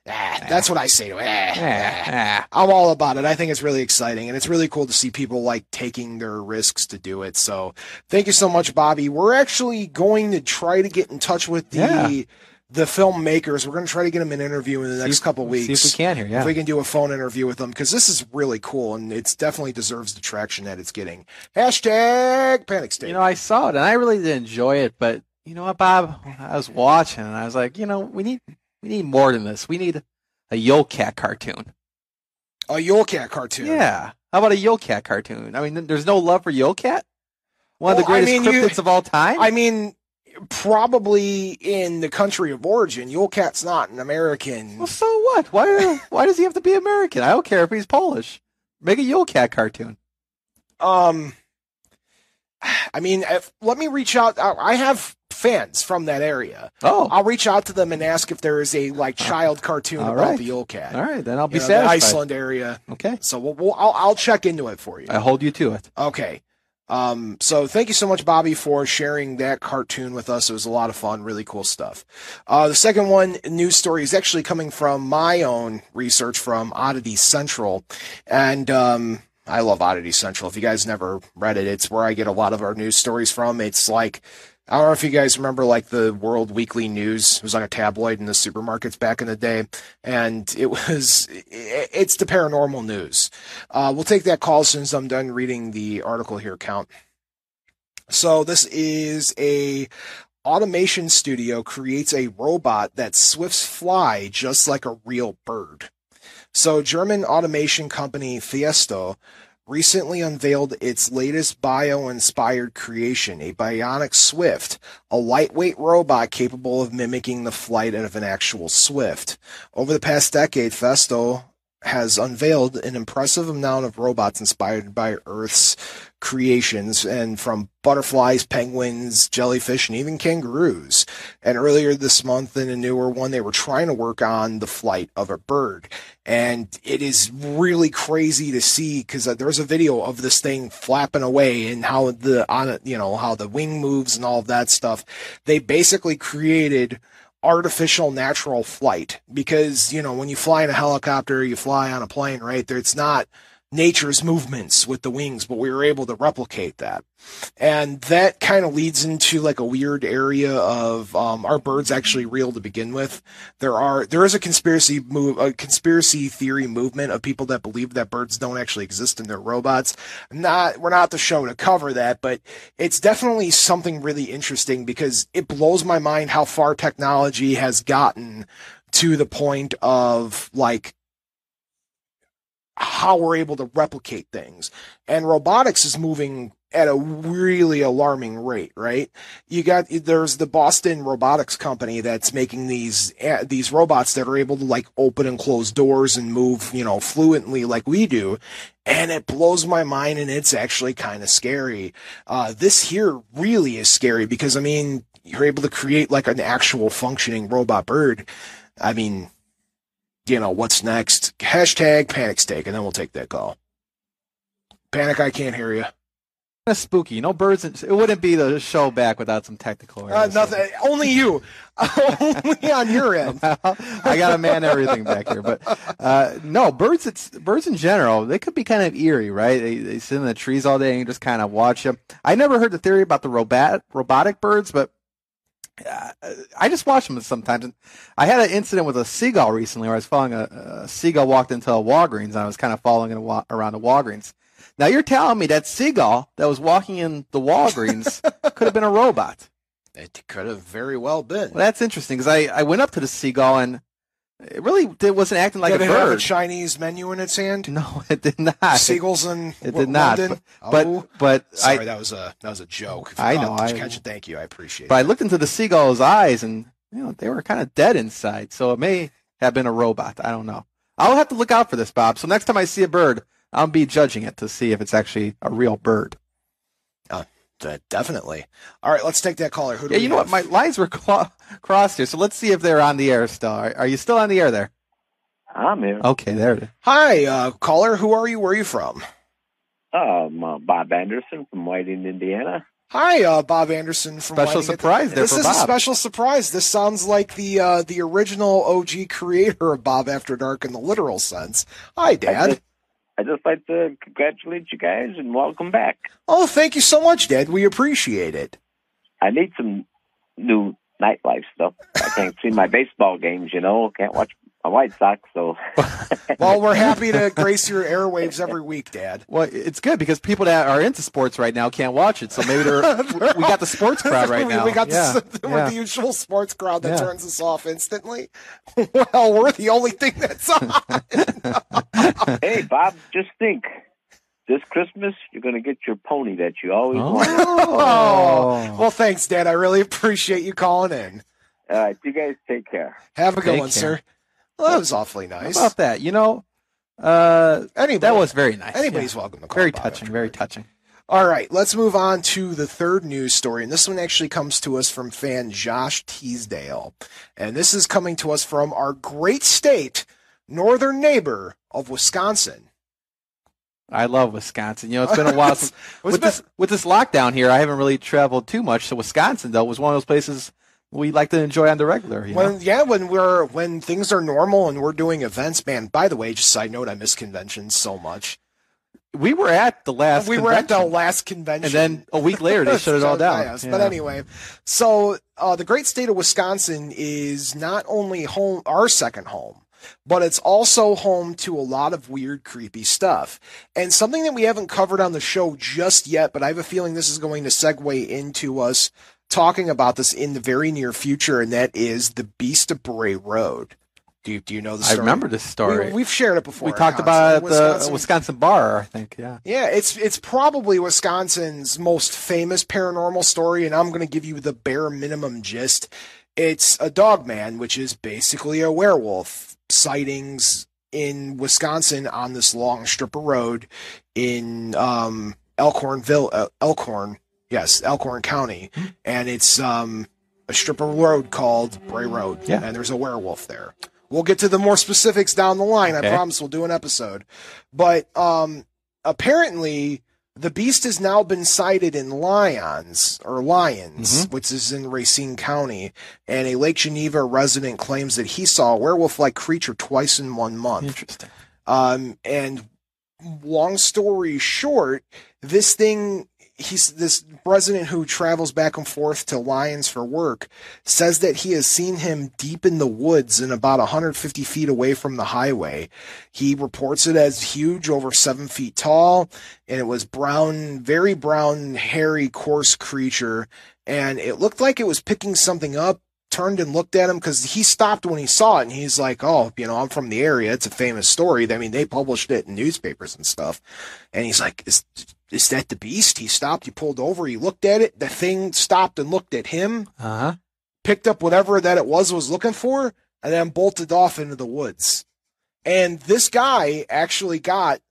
Ah, that's what I say to it. Ah, Ah, ah. ah. I'm all about it. I think it's really exciting, and it's really cool to see people like taking their risks to do it. So thank you so much, Bobby. We're actually going to try to get in touch with the Yeah. the filmmakers. We're going to try to get them an interview in the next See if- couple weeks. See if we can here, yeah. If we can do a phone interview with them, because this is really cool, and it's definitely deserves the traction that it's getting. Hashtag Panic State. You know, I saw it, and I really did enjoy it, but you know what, Bob? I was watching, and I was like, you know, we need we need more than this. We need a Yolcat cartoon. A Yolcat cartoon. Yeah. How about a Yolcat cartoon? I mean, there's no love for Yolcat? One of the Well, I greatest mean, you- cryptids of all time? I mean, probably in the country of origin, Yolcat's not an American. Well, so what? Why why does he have to be American? I don't care if he's Polish. Make a Yolcat cartoon. Um, I mean, if, let me reach out. I I have fans from that area. Oh, I'll reach out to them and ask if there is a like child cartoon All about right. the Yolcat. all right. Then I'll be You know, the satisfied. Iceland area. Okay. So we'll, we'll I'll, I'll check into it for you. I hold you to it. Okay. Um, so thank you so much, Bobby, for sharing that cartoon with us. It was a lot of fun, really cool stuff. Uh, the second one, news story, is actually coming from my own research from Oddity Central. And um, I love Oddity Central. If you guys never read it, it's where I get a lot of our news stories from. It's like, I don't know if you guys remember like the World Weekly News. It was like a tabloid in the supermarkets back in the day. And it was, it's the paranormal news. Uh, we'll take that call as soon as I'm done reading the article here, Count. So this is a automation studio creates a robot that swifts fly just like a real bird. So German automation company Fiesto recently unveiled its latest bio-inspired creation, a bionic swift, a lightweight robot capable of mimicking the flight of an actual swift. Over the past decade, Festo has unveiled an impressive amount of robots inspired by Earth's creations, and from butterflies, penguins, jellyfish, and even kangaroos. And earlier this month, in a newer one, they were trying to work on the flight of a bird. And it is really crazy to see, because uh, there's a video of this thing flapping away and how the on it, you know, how the wing moves and all of that stuff. They basically created artificial natural flight, because, you know, when you fly in a helicopter, you fly on a plane, right? There, it's not nature's movements with the wings, but we were able to replicate that. And that kind of leads into like a weird area of, um, are birds actually real to begin with? There are, there is a conspiracy move, a conspiracy theory movement of people that believe that birds don't actually exist and they're robots. Not, we're not the show to cover that, but it's definitely something really interesting, because it blows my mind how far technology has gotten to the point of like, how we're able to replicate things. And robotics is moving at a really alarming rate, right? You got, there's the Boston Robotics Company that's making these, uh, these robots that are able to like open and close doors and move, you know, fluently like we do. And it blows my mind, and it's actually kind of scary. Uh, this here really is scary, because I mean, you're able to create like an actual functioning robot bird. I mean, you know, what's next? Hashtag Panic Steak, and then we'll take that call. Panic, I can't hear you. Kind of spooky. No birds. In, it wouldn't be the show back without some technical Uh, errors. nothing. Only you. Only on your end. I got to man everything back here, but uh, no birds. It's birds in general. They could be kind of eerie, right? They, they sit in the trees all day and just kind of watch them. I never heard the theory about the robot robotic birds, but uh, I just watch them sometimes. And I had an incident with a seagull recently, where I was following a, a seagull walked into a Walgreens, and I was kind of following it around a Walgreens. Now you're telling me that seagull that was walking in the Walgreens could have been a robot? It could have very well been. Well, that's interesting, because I, I went up to the seagull, and it really it wasn't acting like Did a it have a bird. Chinese menu in its hand? No, it did not. Seagulls in It did w- not. London? But Oh, but sorry, I that was a that was a joke. I Oh, know, did you I- catch it? Thank you. I appreciate but I it. looked into the seagull's eyes, and you know they were kind of dead inside. So it may have been a robot. I don't know. I'll have to look out for this, Bob. So next time I see a bird, I'll be judging it to see if it's actually a real bird. Uh, definitely. All right, let's take that caller. Who do Yeah, we you know what? have? My lines were clo- crossed here, so let's see if they're on the air still. Are, are you still on the air there? I'm here. Okay, there it is. Hi, uh, caller. Who are you? Where are you from? Um, uh, Bob Anderson from Whiting, Indiana. Hi, uh, Bob Anderson from Special Lighting It. surprise there This for is a Bob. special surprise. This sounds like the uh, the original O G creator of Bob After Dark in the literal sense. Hi, I Dad. just, I just like to congratulate you guys and welcome back. Oh, thank you so much, Dad. We appreciate it. I need some new nightlife stuff. I can't see my baseball games, you know. Can't watch my White Sox, so. Well, we're happy to grace your airwaves every week, Dad. Well, it's good because people that are into sports right now can't watch it. So maybe they're, we got the sports crowd right we, now. we got yeah. the, we're yeah. the usual sports crowd that Yeah. turns us off instantly. Well, we're the only thing that's on. Hey, Bob, just think. This Christmas, you're going to get your pony that you always Oh. wanted. Oh, well, thanks, Dad. I really appreciate you calling in. All right, you guys take care. Have a good Take one, care. sir. Well, that was awfully How nice. about that? You know, uh, Anybody, that was very nice. anybody's Yeah. welcome to call. Very Bob touching. After Very Dark. touching. All right, let's move on to the third news story. And this one actually comes to us from fan Josh Teasdale. And this is coming to us from our great state, northern neighbor of Wisconsin. I love Wisconsin. You know, it's been a while since It's with been- this with this lockdown here. I haven't really traveled too much. So Wisconsin, though, was one of those places we like to enjoy on the regular. You know? When yeah, when we're when things are normal and we're doing events, man. By the way, just side note, I miss conventions so much. We were at the last. we were at the convention, last convention, and then a week later they shut it all down. Yes, But Yeah. anyway, so uh, the great state of Wisconsin is not only home, our second home, but it's also home to a lot of weird, creepy stuff. And something that we haven't covered on the show just yet, but I have a feeling this is going to segue into us talking about this in the very near future, and that is the Beast of Bray Road. Do you, do you know the I story? remember this story. We, we've shared it before. We at talked Cons- about it at the Wisconsin- Wisconsin bar, I think. Yeah. Yeah, it's it's probably Wisconsin's most famous paranormal story, and I'm going to give you the bare minimum gist. It's a dog man, which is basically a werewolf, sightings in Wisconsin on this long strip of road in um, Elkhornville, uh, Elkhorn, yes, Elkhorn County, and it's um, a strip of road called Bray Road, Yeah. and there's a werewolf there. We'll get to the more specifics down the line. Okay. I promise we'll do an episode. But um, apparently, the beast has now been sighted in Lyons, or Lyons, Mm-hmm. which is in Racine County, and a Lake Geneva resident claims that he saw a werewolf-like creature twice in one month. Interesting. Um, and long story short, this thing, he's this resident who travels back and forth to Lyons for work, says that he has seen him deep in the woods and about one hundred fifty feet away from the highway. He reports it as huge, over seven feet tall, and it was brown, very brown, hairy, coarse creature, and it looked like it was picking something up. Turned and looked at him because he stopped when he saw it, and he's like, oh, you know, I'm from the area. It's a famous story. I mean, they published it in newspapers and stuff. And he's like, is, is that the beast? He stopped, he pulled over, he looked at it. The thing stopped and looked at him, Uh huh. picked up whatever that it was was looking for, and then bolted off into the woods. And this guy actually got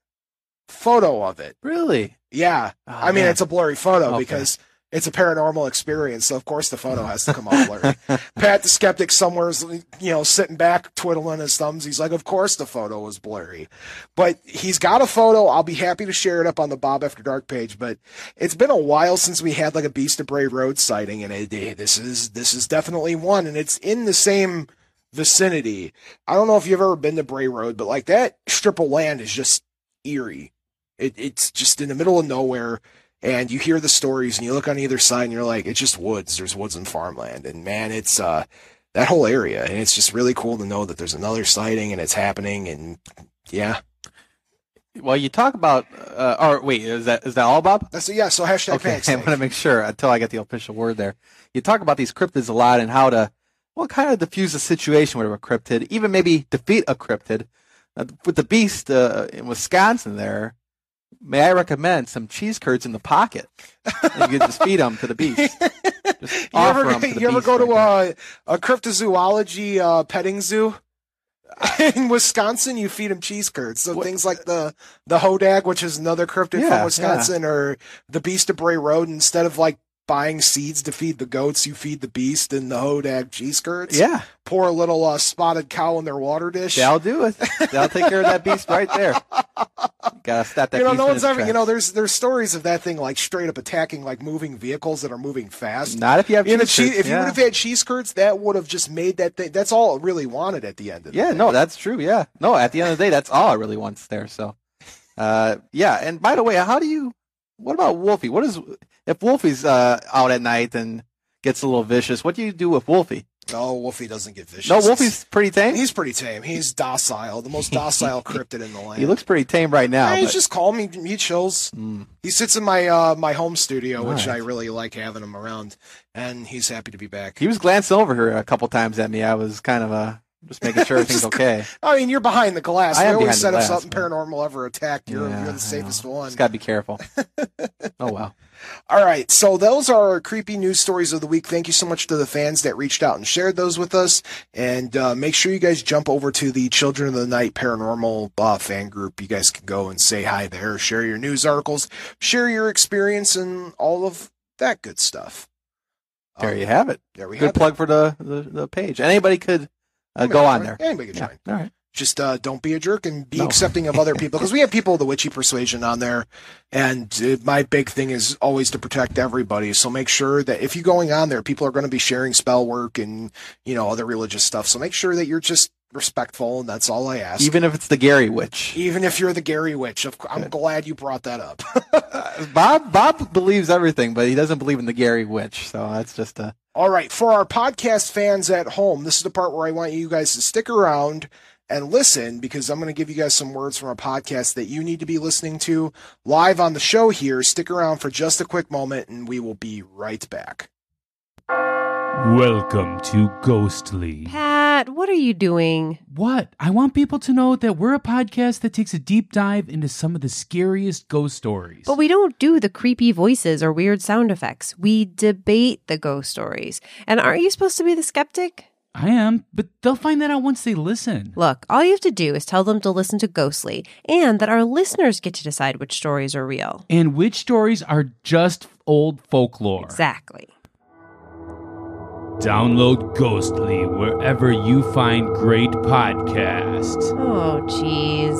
photo of it. Really? Yeah. Oh, I mean, man. it's a blurry photo Okay. because it's a paranormal experience, so of course the photo has to come out blurry. Pat the skeptic somewhere's, you know, sitting back twiddling his thumbs. He's like, of course the photo was blurry. But he's got a photo. I'll be happy to share it up on the Bob After Dark page, but it's been a while since we had like a Beast of Bray Road sighting, and it, it- this is this is definitely one, and it's in the same vicinity. I don't know if you've ever been to Bray Road, but like that strip of land is just eerie. It, it's just in the middle of nowhere. And you hear the stories and you look on either side and you're like, it's just woods. There's woods and farmland. And man, it's uh, that whole area. And it's just really cool to know that there's another sighting and it's happening. And yeah. Well, you talk about. Uh, or wait, is that is that all, Bob? That's yeah. So hashtag Okay, panic I want to stage. make sure until I get the official word there. You talk about these cryptids a lot and how to, well, kind of diffuse a situation with a cryptid, even maybe defeat a cryptid. Uh, with the beast uh, in Wisconsin there, may I recommend some cheese curds in the pocket? And you can just feed them to the beast. Just You offer ever, 'em to the you ever beast go to right a, a cryptozoology uh, petting zoo? In Wisconsin, you feed them cheese curds. So What- things like the the hodag, which is another cryptid Yeah, from Wisconsin, or the Beast of Bray Road. Instead of like buying seeds to feed the goats, you feed the beast and the hodag cheese curds. Yeah, Pour a little uh, spotted cow in their water dish. that'll do it. That'll take care of that beast right there. Gotta stop that You know, beast no in one's its ever. You tracks. know, there's there's stories of that thing like straight up attacking like moving vehicles that are moving fast. Not if you have You know, cheese cheese, curds, if you yeah. would have had cheese curds, that would have just made that thing. That's all it really wanted at the end of the Yeah, day. no, that's true. Yeah, no. At the end of the day, that's all I really wants there. So, uh, yeah. And by the way, how do you? What about Wolfie? What is if Wolfie's uh, out at night and gets a little vicious? What do you do with Wolfie? No, Wolfie doesn't get vicious. No, Wolfie's pretty tame. He's pretty tame. He's docile, the most docile cryptid in the land. He looks pretty tame right now. Yeah, he's but- just calm. He, he chills. Mm. He sits in my uh, my home studio, which Nice. I really like having him around, and he's happy to be back. He was glancing over here a couple times at me. I was kind of uh, just making sure everything's okay. I mean, you're behind the glass. I We am always behind said the if glass, something but- paranormal ever attacked, you're Yeah, you're I the safest know. one. Just gotta be careful. Oh well. All right, so those are our creepy news stories of the week. Thank you so much to the fans that reached out and shared those with us. And uh, make sure you guys jump over to the Children of the Night Paranormal uh, fan group. You guys can go and say hi there, share your news articles, share your experience, and all of that good stuff. There Um, you have it. There we Good have plug for the, the, the page. Anybody could uh, it. go on there. Anybody can Yeah. join. All right. Just uh, don't be a jerk and be No. accepting of other people, because we have people of the witchy persuasion on there, and uh, my big thing is always to protect everybody. So make sure that if you're going on there, people are going to be sharing spell work and, you know, other religious stuff. So make sure that you're just respectful, and that's all I ask. Even if it's the Gary Witch. Even if you're the Gary Witch, of, I'm Good. glad you brought that up. Bob Bob believes everything, but he doesn't believe in the Gary Witch. So that's just a All right, for our podcast fans at home, this is the part where I want you guys to stick around and listen, because I'm going to give you guys some words from a podcast that you need to be listening to live on the show here. Stick around for just a quick moment, and we will be right back. Welcome to Ghostly. Pat, what are you doing? What? I want people to know that we're a podcast that takes a deep dive into some of the scariest ghost stories. But we don't do the creepy voices or weird sound effects. We debate the ghost stories. And aren't you supposed to be the skeptic? I am, but they'll find that out once they listen. Look, all you have to do is tell them to listen to Ghostly, and that our listeners get to decide which stories are real. And which stories are just old folklore. Exactly. Download Ghostly wherever you find great podcasts. Oh, jeez.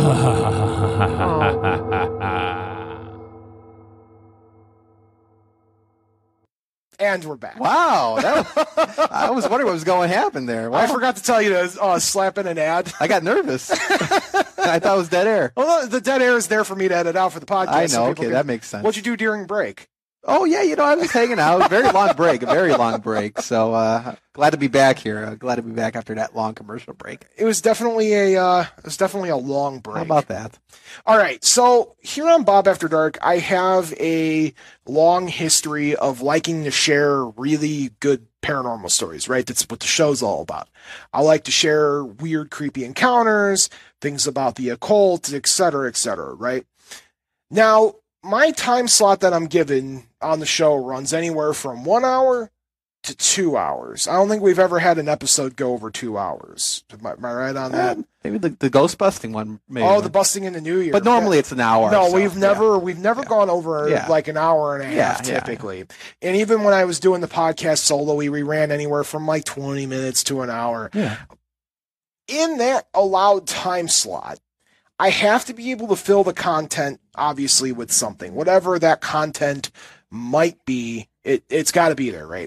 And we're back. wow. That was, I was wondering what was going to happen there. Wow. I forgot to tell you to uh, slap in an ad. I got nervous. I thought it was dead air. Well, the dead air is there for me to edit out for the podcast. I so know. people Okay, can- that makes sense. What'd you do during break? Oh yeah, you know I was hanging out. Very long break, a very long break. So uh, glad to be back here. Uh, glad to be back after that long commercial break. It was definitely a uh, it was definitely a long break. How about that? All right, so here on Bob After Dark, I have a long history of liking to share really good paranormal stories, right? That's what the show's all about. I like to share weird, creepy encounters, things about the occult, et cetera, et cetera, right? Now, my time slot that I'm given on the show runs anywhere from one hour to two hours. I don't think we've ever had an episode go over two hours. Am I, am I right on that? Uh, maybe the, the ghost busting one. Maybe. Oh, the busting in the new year. But normally it's an hour. No, so, we've yeah. never we've never Yeah. gone over Yeah. like an hour and a Yeah, half yeah. typically. And even when I was doing the podcast solo, we ran anywhere from like twenty minutes to an hour. Yeah. In that allowed time slot, I have to be able to fill the content obviously with something. Whatever that content might be, it it's got to be there, right?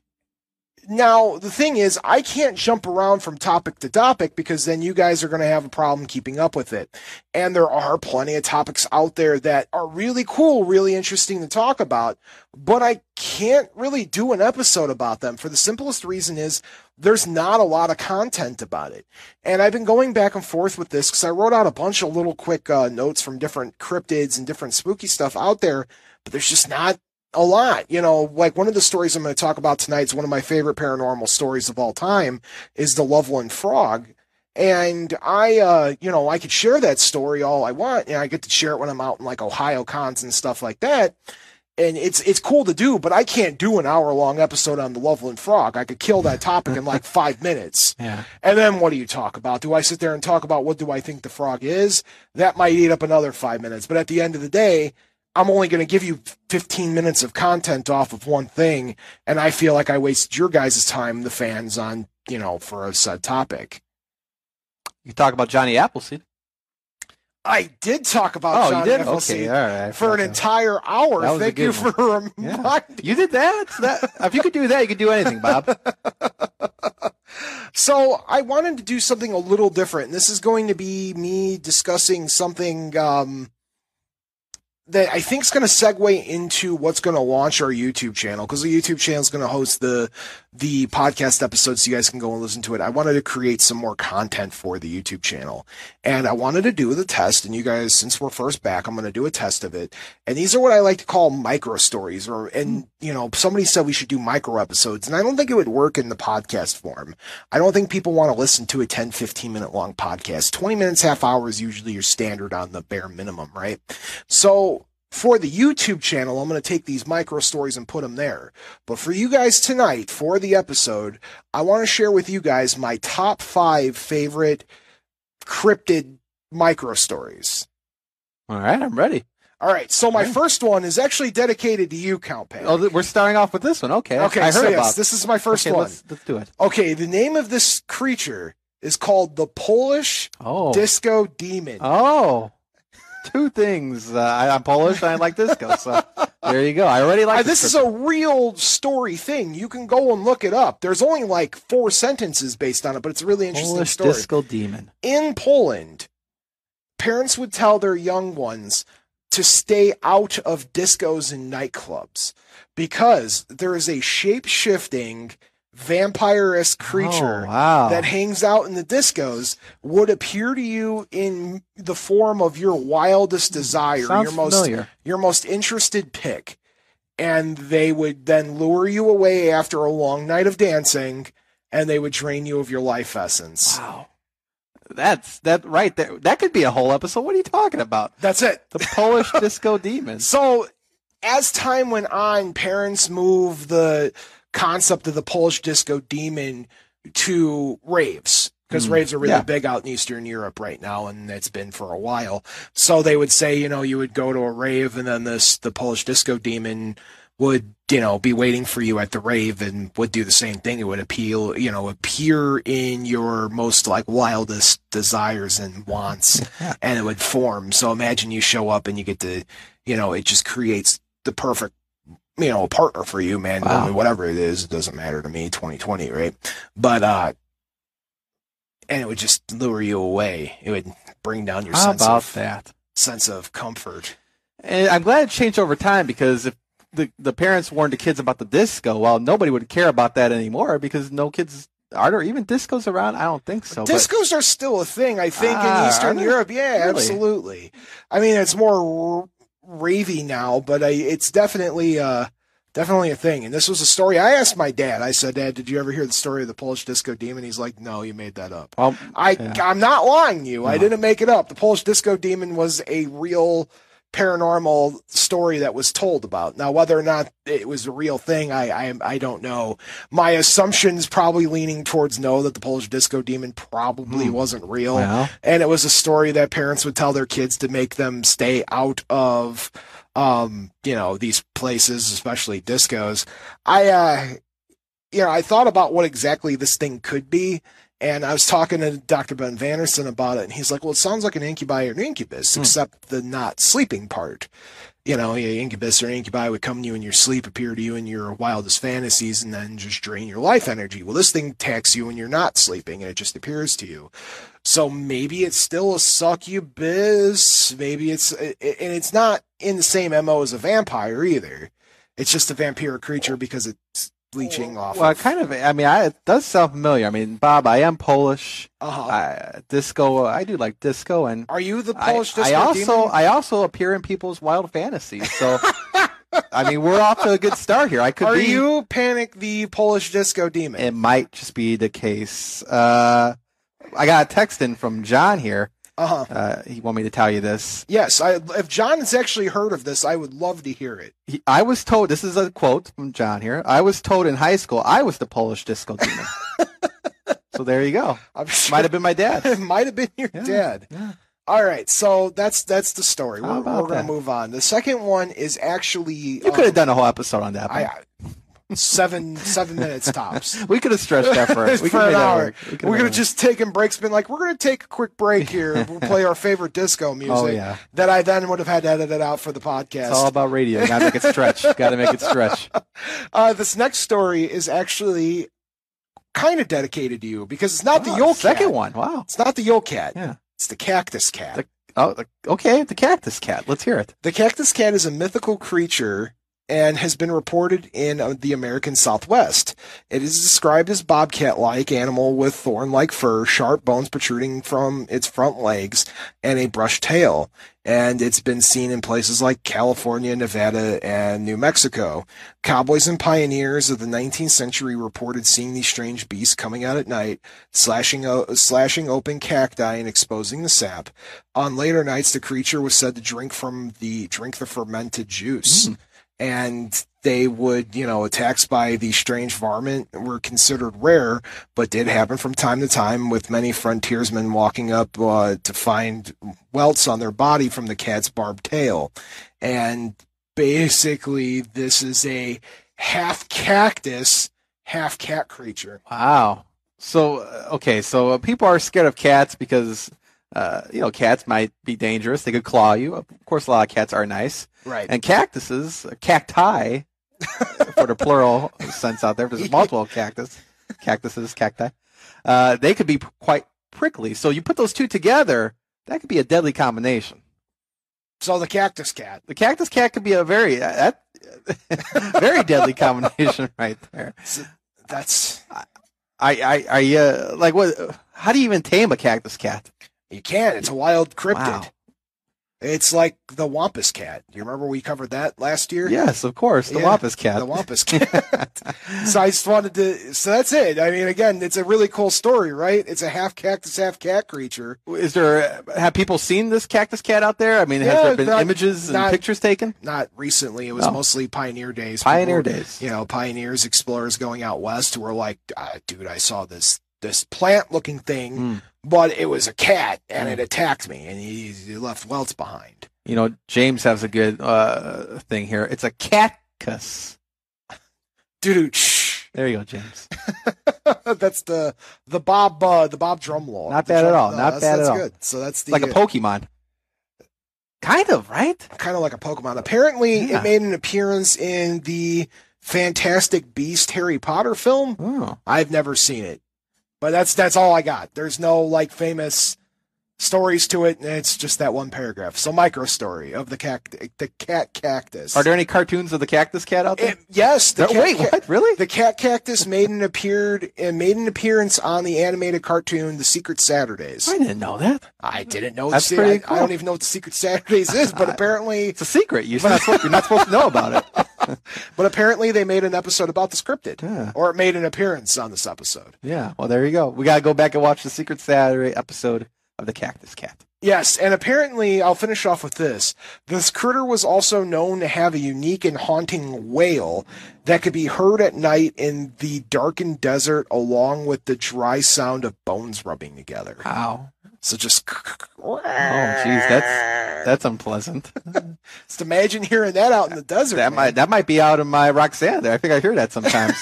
Now, the thing is, I can't jump around from topic to topic because then you guys are going to have a problem keeping up with it. And there are plenty of topics out there that are really cool, really interesting to talk about, but I can't really do an episode about them for the simplest reason is there's not a lot of content about it. And I've been going back and forth with this because I wrote out a bunch of little quick uh, notes from different cryptids and different spooky stuff out there, but there's just not a lot. You know, like one of the stories I'm going to talk about tonight is one of my favorite paranormal stories of all time is the Loveland Frog. And I, uh, you know, I could share that story all I want, and I get to share it when I'm out in like Ohio cons and stuff like that. And it's it's cool to do, but I can't do an hour long episode on the Loveland Frog. I could kill that topic in like five minutes. Yeah. And then what do you talk about? Do I sit there and talk about what do I think the frog is? That might eat up another five minutes. But at the end of the day, I'm only going to give you fifteen minutes of content off of one thing, and I feel like I wasted your guys' time, the fans, on, you know, for a said topic. You talk about Johnny Appleseed. I did talk about Oh, John you did? Nicholson Okay, all right. I for an forgot that. entire hour. That was a Thank you good for one. reminding Yeah. You did that? So that. If you could do that, you could do anything, Bob. So I wanted to do something a little different. This is going to be me discussing something um, that I think is going to segue into what's going to launch our YouTube channel, because the YouTube channel is going to host the the podcast episodes so you guys can go and listen to it. I wanted to create some more content for the YouTube channel, and I wanted to do the test. And you guys, since we're first back, I'm going to do a test of it. And these are what I like to call micro stories, or and you know, somebody said we should do micro episodes, and I don't think it would work in the podcast form. I don't think people want to listen to a ten, fifteen minute long podcast. twenty minutes, half hour is usually your standard on the bare minimum, right? So for the YouTube channel, I'm going to take these micro stories and put them there. But for you guys tonight, for the episode, I want to share with you guys my top five favorite cryptid micro stories. All right, I'm ready. All right, so my Okay. first one is actually dedicated to you, Count Pan. Oh, th- we're starting off with this one. Okay. Okay, I heard so yes, about this is my first okay, one. Let's, let's do it. Okay, the name of this creature is called the Polish Oh. Disco Demon. Oh. Two things. Uh, I, I'm Polish and I like disco. So there you go. I already like Uh, this is a real story thing. You can go and look it up. There's only like four sentences based on it, but it's a really interesting Polish story. disco demon. In Poland, parents would tell their young ones to stay out of discos and nightclubs because there is a shape-shifting vampire-esque creature Oh, wow. that hangs out in the discos, would appear to you in the form of your wildest desire, Sounds your most familiar. your most interested pick, and they would then lure you away after a long night of dancing, and they would drain you of your life essence. Wow. That's that right there. That could be a whole episode. What are you talking about? That's it. The Polish disco demon. So, as time went on, parents moved the concept of the Polish disco demon to raves, because Mm, raves are really yeah. big out in Eastern Europe right now, and it's been for a while. So they would say, you know, you would go to a rave, and then this the Polish disco demon would, you know, be waiting for you at the rave and would do the same thing. It would appeal, you know, appear in your most like wildest desires and wants, and it would form. So imagine you show up and you get to, you know, it just creates the perfect, you know, partner for you, man. Wow. I mean, whatever it is, it doesn't matter to me, twenty twenty, right? But, uh, and it would just lure you away. It would bring down your How sense about of, that? sense of comfort. And I'm glad it changed over time, because if the, the parents warned the kids about the disco, well, nobody would care about that anymore, because no kids, are there even discos around? I don't think so. but- Discos are still a thing, I think, Ah, in Eastern are they? Europe. Yeah, Really? absolutely. I mean, it's more r- ravey now, but I, it's definitely, uh, definitely a thing. And this was a story I asked my dad. I said, Dad, did you ever hear the story of the Polish disco demon? He's like, no, you made that up. Well, I, yeah. I'm not lying to you. I No. didn't make it up. The Polish disco demon was a real paranormal story that was told about. Now, whether or not it was a real thing, I, I, I don't know. My assumption's probably leaning towards no, that the Polish disco demon probably Hmm. wasn't real. Well. And it was a story that parents would tell their kids to make them stay out of, um, you know, these places, especially discos. I, uh, you know, I thought about what exactly this thing could be. And I was talking to Doctor Ben Vanderson about it, and he's like, well, it sounds like an incubi or an incubus, Hmm. except the not sleeping part. You know, yeah, incubus or incubi would come to you in your sleep, appear to you in your wildest fantasies, and then just drain your life energy. Well, this thing attacks you when you're not sleeping, and it just appears to you. So maybe it's still a succubus. Maybe it's, and it's not in the same M O as a vampire either. It's just a vampire creature because it's leeching off. Well, of, kind of. I mean, I, it does sound familiar. I mean, Bob, I am Polish. uh-huh. I, disco. I do like disco, and Are you the I, Polish disco I also demon? I also appear in people's wild fantasies. So, I mean, we're off to a good start here. I could Are be. you Panic the Polish disco demon? It might just be the case. Uh, I got a text in from John here. Uh-huh. Uh, he wanted me to tell you this. Yes, I, if John has actually heard of this, I would love to hear it. He, I was told, this is a quote from John here. I was told in high school I was the Polish disco demon. So there you go. I'm sure Might have been my dad. it might have been your Yeah, dad. yeah. All right, so that's that's the story. How We're, about we're going that? to move on. The second one is actually You could have done a whole episode on that. I, but- I seven seven minutes tops. We could have stretched that for, we for could an make that hour. work. We We could have just taken breaks, been like, we're going to take a quick break here. We'll play our favorite disco music. Oh, yeah. That I then would have had to edit it out for the podcast. It's all about radio. You gotta make it stretch. Gotta make it stretch. Uh, this next story is actually kind of dedicated to you because it's not Oh, the Yule Cat. second one. Wow. It's not the Yule Cat. Yeah. It's the Cactus Cat. The- Oh, the- okay. The Cactus Cat. Let's hear it. The Cactus Cat is a mythical creature and has been reported in uh, the American Southwest. It is described as bobcat-like animal with thorn-like fur, sharp bones protruding from its front legs, and a brushed tail. And it's been seen in places like California, Nevada, and New Mexico. Cowboys and pioneers of the nineteenth century reported seeing these strange beasts coming out at night, slashing, o- slashing open cacti and exposing the sap. On later nights, the creature was said to drink from the drink the fermented juice. Mm. And they would, you know, attacks by these strange varmint were considered rare, but did happen from time to time, with many frontiersmen walking up uh, to find welts on their body from the cat's barbed tail. And basically, this is a half cactus, half cat creature. Wow. So, uh, okay. So uh, people are scared of cats because, uh, you know, cats might be dangerous. They could claw you. Of course, a lot of cats are nice. Right. And cactuses, uh, cacti, for the plural sense out there, there's multiple cactus, cactuses, cacti. Uh, they could be p- quite prickly. So you put those two together, that could be a deadly combination. So the cactus cat. The cactus cat could be a very, uh, that, very deadly combination right there. So that's I, I, I, uh, like what? How do you even tame a cactus cat? You can't. It's a wild cryptid. Wow. It's like the Wampus cat. You remember we covered that last year? Yes, of course, the Yeah, Wampus cat. The Wampus cat. So I just wanted to. So that's it. I mean, again, it's a really cool story, right? It's a half cactus, half cat creature. Is there? Have people seen this cactus cat out there? I mean, has Yeah, there been not- images and not- pictures taken? Not recently. It was Oh. mostly pioneer days. Pioneer People- days. You know, pioneers, explorers going out west who were like, ah, "Dude, I saw this this plant-looking thing, Mm. but it was a cat and it attacked me, and he, he left welts behind." You know, James has a good uh, thing here. It's a catcus. Dude, shh. There you go, James. That's the the Bob uh, the Bob Drumlaw. Not The bad at drum- all. no, Not that's, bad that's at all. good. So that's the Like a uh, Pokemon. Kind of, right? kind of like a Pokemon. Apparently, Yeah. it made an appearance in the Fantastic Beast Harry Potter film. Oh. I've never seen it, but that's that's all I got. There's no like famous stories to it, and it's just that one paragraph. So micro story of the cat the cat cactus. Are there any cartoons of the cactus cat out there? It- yes, the There- cat, wait, ca- what? Really? The cat cactus made an appeared and made an appearance on the animated cartoon The Secret Saturdays. I didn't know that. I didn't know. That's see, pretty I, cool. I don't even know what The Secret Saturdays is, but apparently, It's a secret. You're not supposed, you're not supposed to know about it. but apparently they made an episode about the scripted, Yeah. or it made an appearance on this episode. Yeah. Well, there you go. We got to go back and watch the Secret Saturday episode of the Cactus Cat. Yes, and apparently, I'll finish off with this. This critter was also known to have a unique and haunting wail that could be heard at night in the darkened desert, along with the dry sound of bones rubbing together. Wow. So just, Oh, geez, that's that's unpleasant. just imagine hearing that out in the desert. That man. might that might be out in my Roxanne there. I think I hear that sometimes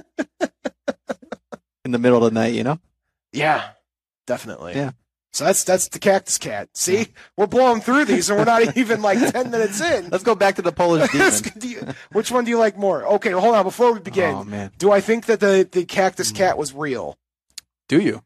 in the middle of the night. You know. Yeah, definitely. Yeah. So that's that's the Cactus Cat. See, we're blowing through these, and we're not even like ten minutes in. Let's go back to the Polish demon. Do you- which one do you like more? Okay, hold on. Before we begin, Oh man, do I think that the the Cactus Cat was real? do you?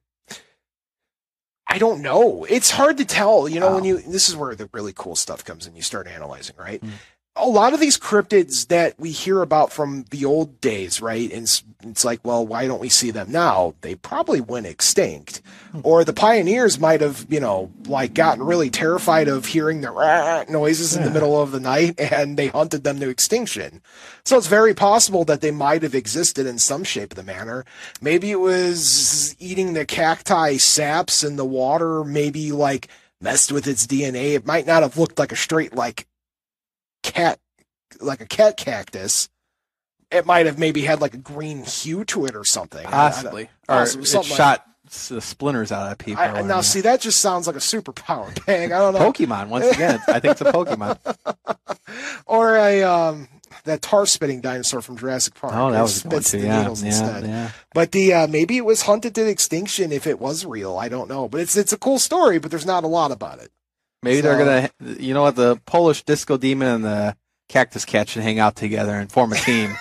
I don't know. It's hard to tell. You know, Wow. when you this is where the really cool stuff comes in. You start analyzing, right? Mm. A lot of these cryptids that we hear about from the old days, right? And it's, it's like, well, why don't we see them now? They probably went extinct. Or the pioneers might have, you know, like gotten really terrified of hearing the rah noises in the Yeah. middle of the night, and they hunted them to extinction. So it's very possible that they might have existed in some shape of the manner. Maybe it was eating the cacti saps in the water, maybe like messed with its D N A. It might not have looked like a straight, like, cat, like a cat cactus. It might have maybe had like a green hue to it or something. I- I don't- Possibly, or possibly, it something like- shot s- the splinters out of people. I, or now, whatever. see, that just sounds like a superpower, Pang. I don't know. Pokemon once again. I think it's a Pokemon. Or a, um, that tar spitting dinosaur from Jurassic Park. Oh, that It was a good one spits too. the Yeah, needles yeah, instead. yeah. But the uh, maybe it was hunted to extinction if it was real. I don't know. But it's it's a cool story, but there's not a lot about it. Maybe So- they're gonna, you know what, the Polish disco demon and the cactus cat should hang out together and form a team.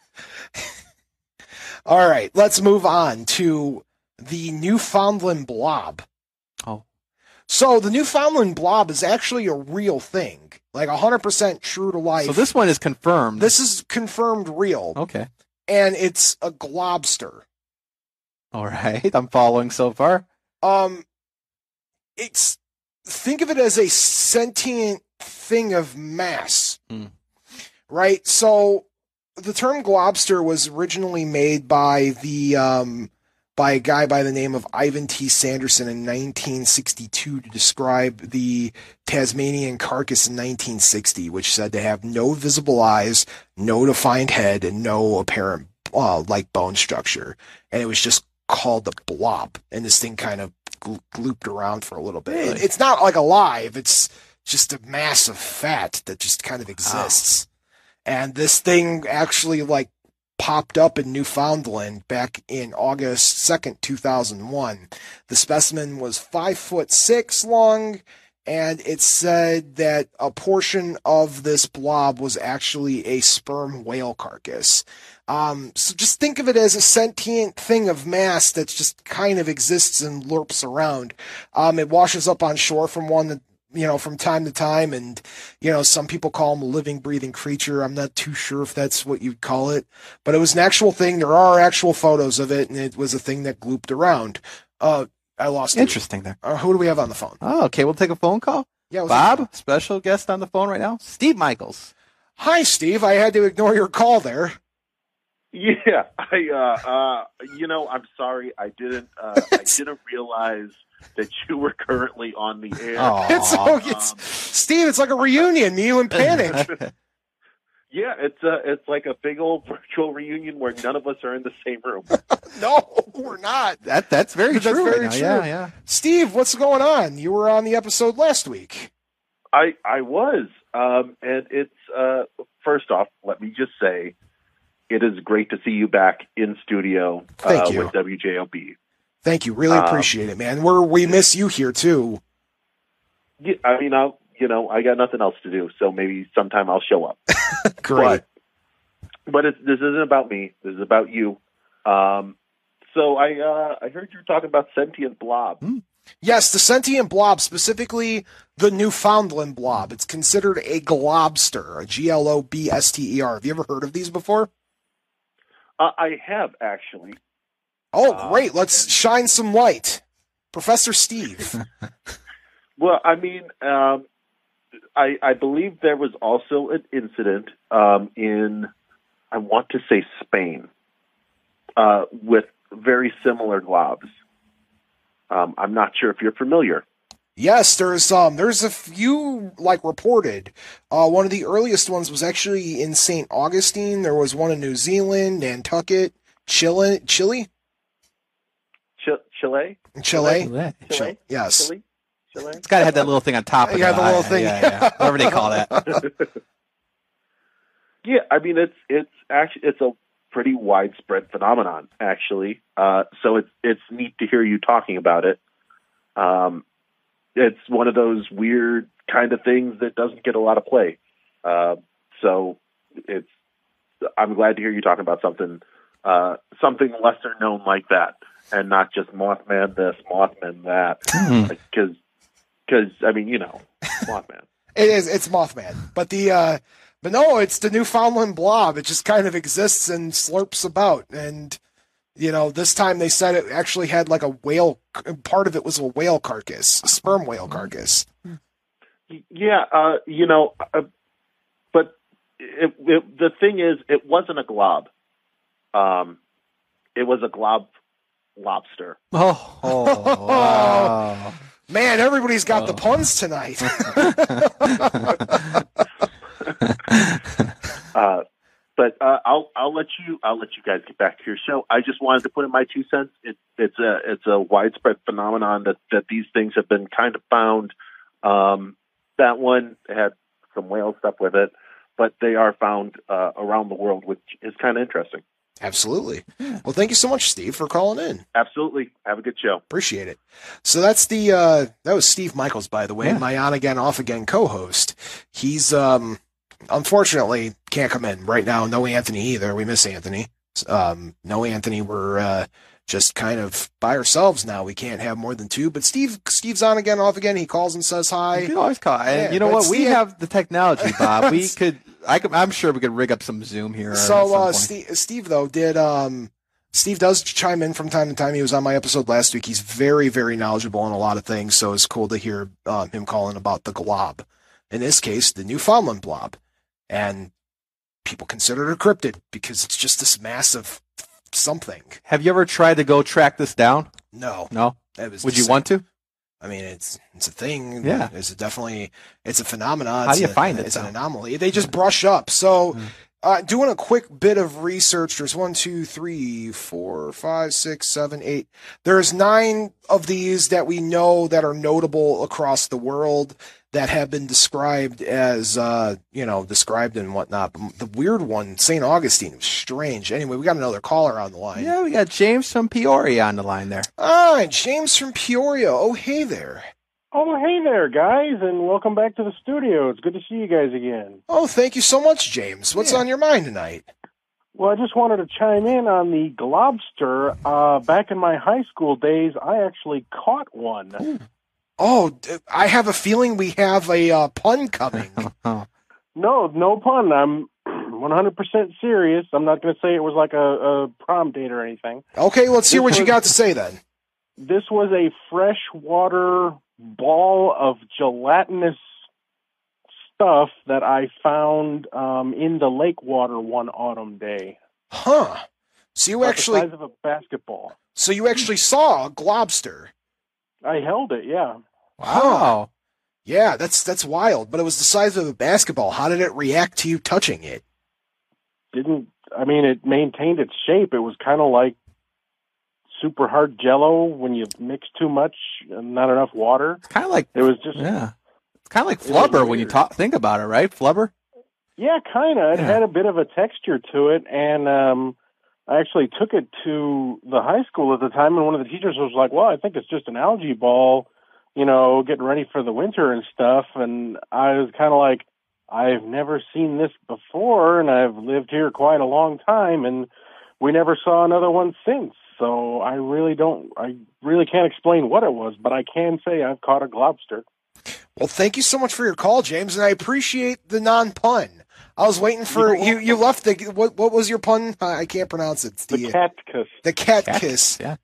All right, let's move on to the Newfoundland blob. Oh. So the Newfoundland blob is actually a real thing, like one hundred percent true to life. So this one is confirmed. This is confirmed real, Okay. and it's a globster. All right. I'm following so far. Um, it's think of it as a sentient thing of mass, Hmm. right? So the term globster was originally made by the um, by a guy by the name of Ivan T. Sanderson in nineteen sixty-two to describe the Tasmanian carcass in nineteen sixty, which said to have no visible eyes, no defined head, and no apparent uh, like bone structure, and it was just called the blob, and this thing kind of gl- glooped around for a little bit. Really? It, it's not like alive; it's just a mass of fat that just kind of exists. And this thing actually like popped up in Newfoundland back in August second, two thousand one. The specimen was five foot six long, and it said that a portion of this blob was actually a sperm whale carcass. Um, so just think of it as a sentient thing of mass that just kind of exists and lurps around. Um, it washes up on shore from one that you know, from time to time, and, you know, some people call him a living, breathing creature. I'm not too sure if that's what you'd call it, but it was an actual thing. There are actual photos of it, and it was a thing that glooped around. Uh, I lost Interesting there. Uh, who do we have on the phone? Oh, okay. We'll take a phone call. Yeah, what's Bob, special guest on the phone right now, Steve Michaels. Hi, Steve. I had to ignore your call there. Yeah, I, uh, uh, you know, I'm sorry. I didn't, uh, I didn't realize that you were currently on the air. It's, so, it's Um, Steve. It's like a reunion. Me, you, and Panic. yeah, it's a, it's like a big old virtual reunion where none of us are in the same room. No, we're not. That that's very That's true. very right now. true. Yeah, yeah. Steve, what's going on? You were on the episode last week. I, I was, um, and it's, uh, first off, let me just say, it is great to see you back in studio uh, Thank you. with W J O B. Thank you. Really Um, appreciate it, man. We're we miss you here too. Yeah, I mean, I'll, you know, I got nothing else to do, so maybe sometime I'll show up. Great. But, but it's, this isn't about me. This is about you. Um, so I uh, I heard you were talking about sentient blob. Yes, the sentient blob, specifically the Newfoundland blob. It's considered a globster, a G L O B S T E R. Have you ever heard of these before? Uh, I have, actually. Oh, great. Let's shine some light. Professor Steve. Well, I mean, um, I, I believe there was also an incident um, in, I want to say Spain, uh, with very similar globs. Um, I'm not sure if you're familiar. Yes, there's um there's a few like reported. Uh, one of the earliest ones was actually in Saint Augustine. There was one in New Zealand, Nantucket, Chile, Chile, Ch- Chile? Chile. Chile. Chile. Yes. Chile? Chile? It's got to have that little thing on top of Yeah, it. the little Uh, thing. Yeah, yeah. Whatever they call that. Yeah, I mean, it's it's actually it's a pretty widespread phenomenon, actually. Uh, so it's it's neat to hear you talking about it. Um, it's one of those weird kind of things that doesn't get a lot of play. Uh, so it's I'm glad to hear you talking about something uh, something lesser known like that, and not just Mothman this, Mothman that, because because I mean, you know, Mothman. It is. It's Mothman, but the uh, but no, it's the Newfoundland blob. It just kind of exists and slurps about, and you know, this time they said it actually had like a whale. Part of it was a whale carcass, a sperm whale carcass. Yeah, uh, you know, uh, but it, it, the thing is, it wasn't a glob. Um, it was a glob lobster. Oh, oh wow. Man, everybody's got oh. the puns tonight. uh, but uh, I'll I'll let you I'll let you guys get back to your show. I just wanted to put in my two cents. It, it's a it's a widespread phenomenon that, that these things have been kind of found. Um, that one had some whale stuff with it, but they are found uh, around the world, which is kind of interesting. Absolutely. Well, thank you so much, Steve, for calling in. Absolutely. Have a good show. Appreciate it. So that's the uh, that was Steve Michaels, by the way, Yeah. my on again, off again co-host. He's um, unfortunately can't come in right now. No Anthony either. We miss Anthony. Um, no Anthony. We're uh, just kind of by ourselves now. We can't have more than two. But Steve, Steve's on again, off again. He calls and says hi. You can always call. And Yeah, you know but what? We Steve- have the technology, Bob. We could. I could. I'm sure we could rig up some Zoom here. at some So uh, point. Steve, Steve though did um, Steve does chime in from time to time. He was on my episode last week. He's very very knowledgeable on a lot of things. So it's cool to hear um, him calling about the glob. In this case, the Newfoundland blob, and people consider it a cryptid because it's just this massive something. Have you ever tried to go track this down? No, No. It was Would you just- want to? I mean, it's it's a thing. Yeah. It's a definitely it's a phenomenon. How It's do you a- find it, It's an though? anomaly. They just brush up. So, Mm. uh, doing a quick bit of research. There's one, two, three, four, five, six, seven, eight. There's nine of these that we know that are notable across the world that have been described as, uh, you know, described and whatnot. The weird one, Saint Augustine, was strange. Anyway, we got another caller on the line. Yeah, we got James from Peoria on the line there. All right, James from Peoria. Oh, hey there. Oh, hey there, guys, and welcome back to the studio. It's good to see you guys again. Oh, thank you so much, James. What's Yeah. on your mind tonight? Well, I just wanted to chime in on the globster. Uh, back in my high school days, I actually caught one. Oh, d- I have a feeling we have a uh, pun coming. Oh. No, no pun. I'm one hundred percent serious. I'm not going to say it was like a, a prom date or anything. Okay, let's hear This what you was- got to say then. This was a freshwater ball of gelatinous stuff that I found um, in the lake water one autumn day. Huh. So you About actually the size of a basketball. so you actually saw a globster. I held it, yeah. Wow. Yeah, that's that's wild, but it was the size of a basketball. How did it react to you touching it? Didn't I mean it maintained its shape? It was kind of like super hard Jello when you mix too much and not enough water. It's kind of like It was just yeah. It's kind of like It was flubber when you weird. talk, think about it, right? Flubber. yeah, kind of. It Yeah. had a bit of a texture to it, and um, I actually took it to the high school at the time, and one of the teachers was like, "Well, I think it's just an algae ball, you know, getting ready for the winter and stuff." And I was kind of like, "I've never seen this before, and I've lived here quite a long time, and we never saw another one since." So I really don't, I really can't explain what it was, but I can say I've caught a globster. Well, thank you so much for your call, James, and I appreciate the non-pun. I was waiting for You're you. You left the what? What was your pun? I I can't pronounce it. It's The the cat kiss. the cat, Cat kiss. Yeah.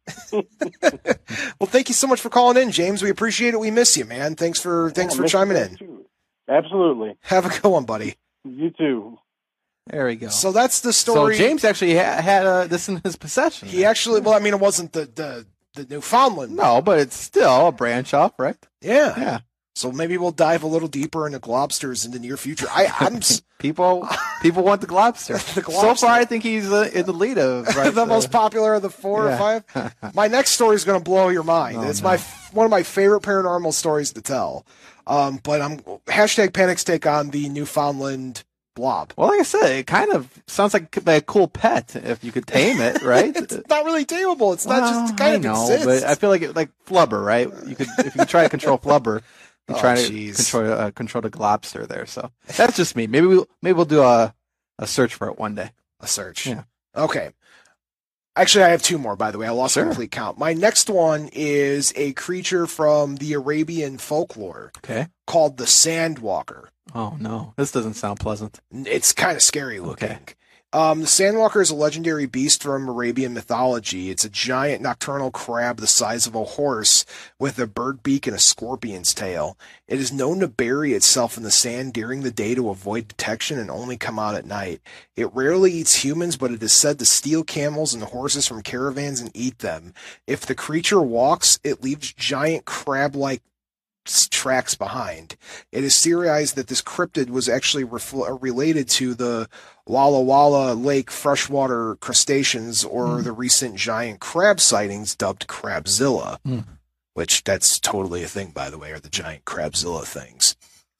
Well, thank you so much for calling in, James. We appreciate it. We miss you, man. Thanks for thanks Yeah, for miss chiming you in. too. Absolutely. Have a good one, buddy. You too. There we go. So that's the So story. James actually ha- had uh, this in his possession. He actually, well, I mean, it wasn't the the, the Newfoundland. No, but it's still a branch off, right? Yeah. Yeah. So maybe we'll dive a little deeper into globsters in the near future. I, I'm s- People people want the globster. The So globster. far, I think he's uh, in the lead of right, the uh, most popular of the four yeah. or five. My next story is going to blow your mind. Oh, it's no. my one of my favorite paranormal stories to tell. Um, but I'm hashtag Panic's take on the Newfoundland blob. Well, like I said, it kind of sounds like a cool pet if you could tame it, right? It's not really tameable. It's not just it Well, kind I of know, exists. but I feel like it, like flubber, right? You could if you could try to control flubber, you Oh, try to jeez. control uh, control the globster there. So that's just me. Maybe we'll maybe we'll do a a search for it one day. A search. Yeah. Okay. Actually, I have two more, by the way. I lost Sure. complete count. My next one is a creature from the Arabian folklore Okay. called the Sandwalker. Oh no, this doesn't sound pleasant. It's kind of scary looking. Okay. Um, the Sandwalker is a legendary beast from Arabian mythology. It's a giant nocturnal crab the size of a horse with a bird beak and a scorpion's tail. It is known to bury itself in the sand during the day to avoid detection and only come out at night. It rarely eats humans, but it is said to steal camels and horses from caravans and eat them. If the creature walks, it leaves giant crab-like tracks behind. It is theorized that this cryptid was actually refl- related to the Walla Walla Lake freshwater crustaceans or Mm. the recent giant crab sightings dubbed Crabzilla, Mm. which that's totally a thing, by the way, are the giant Crabzilla things.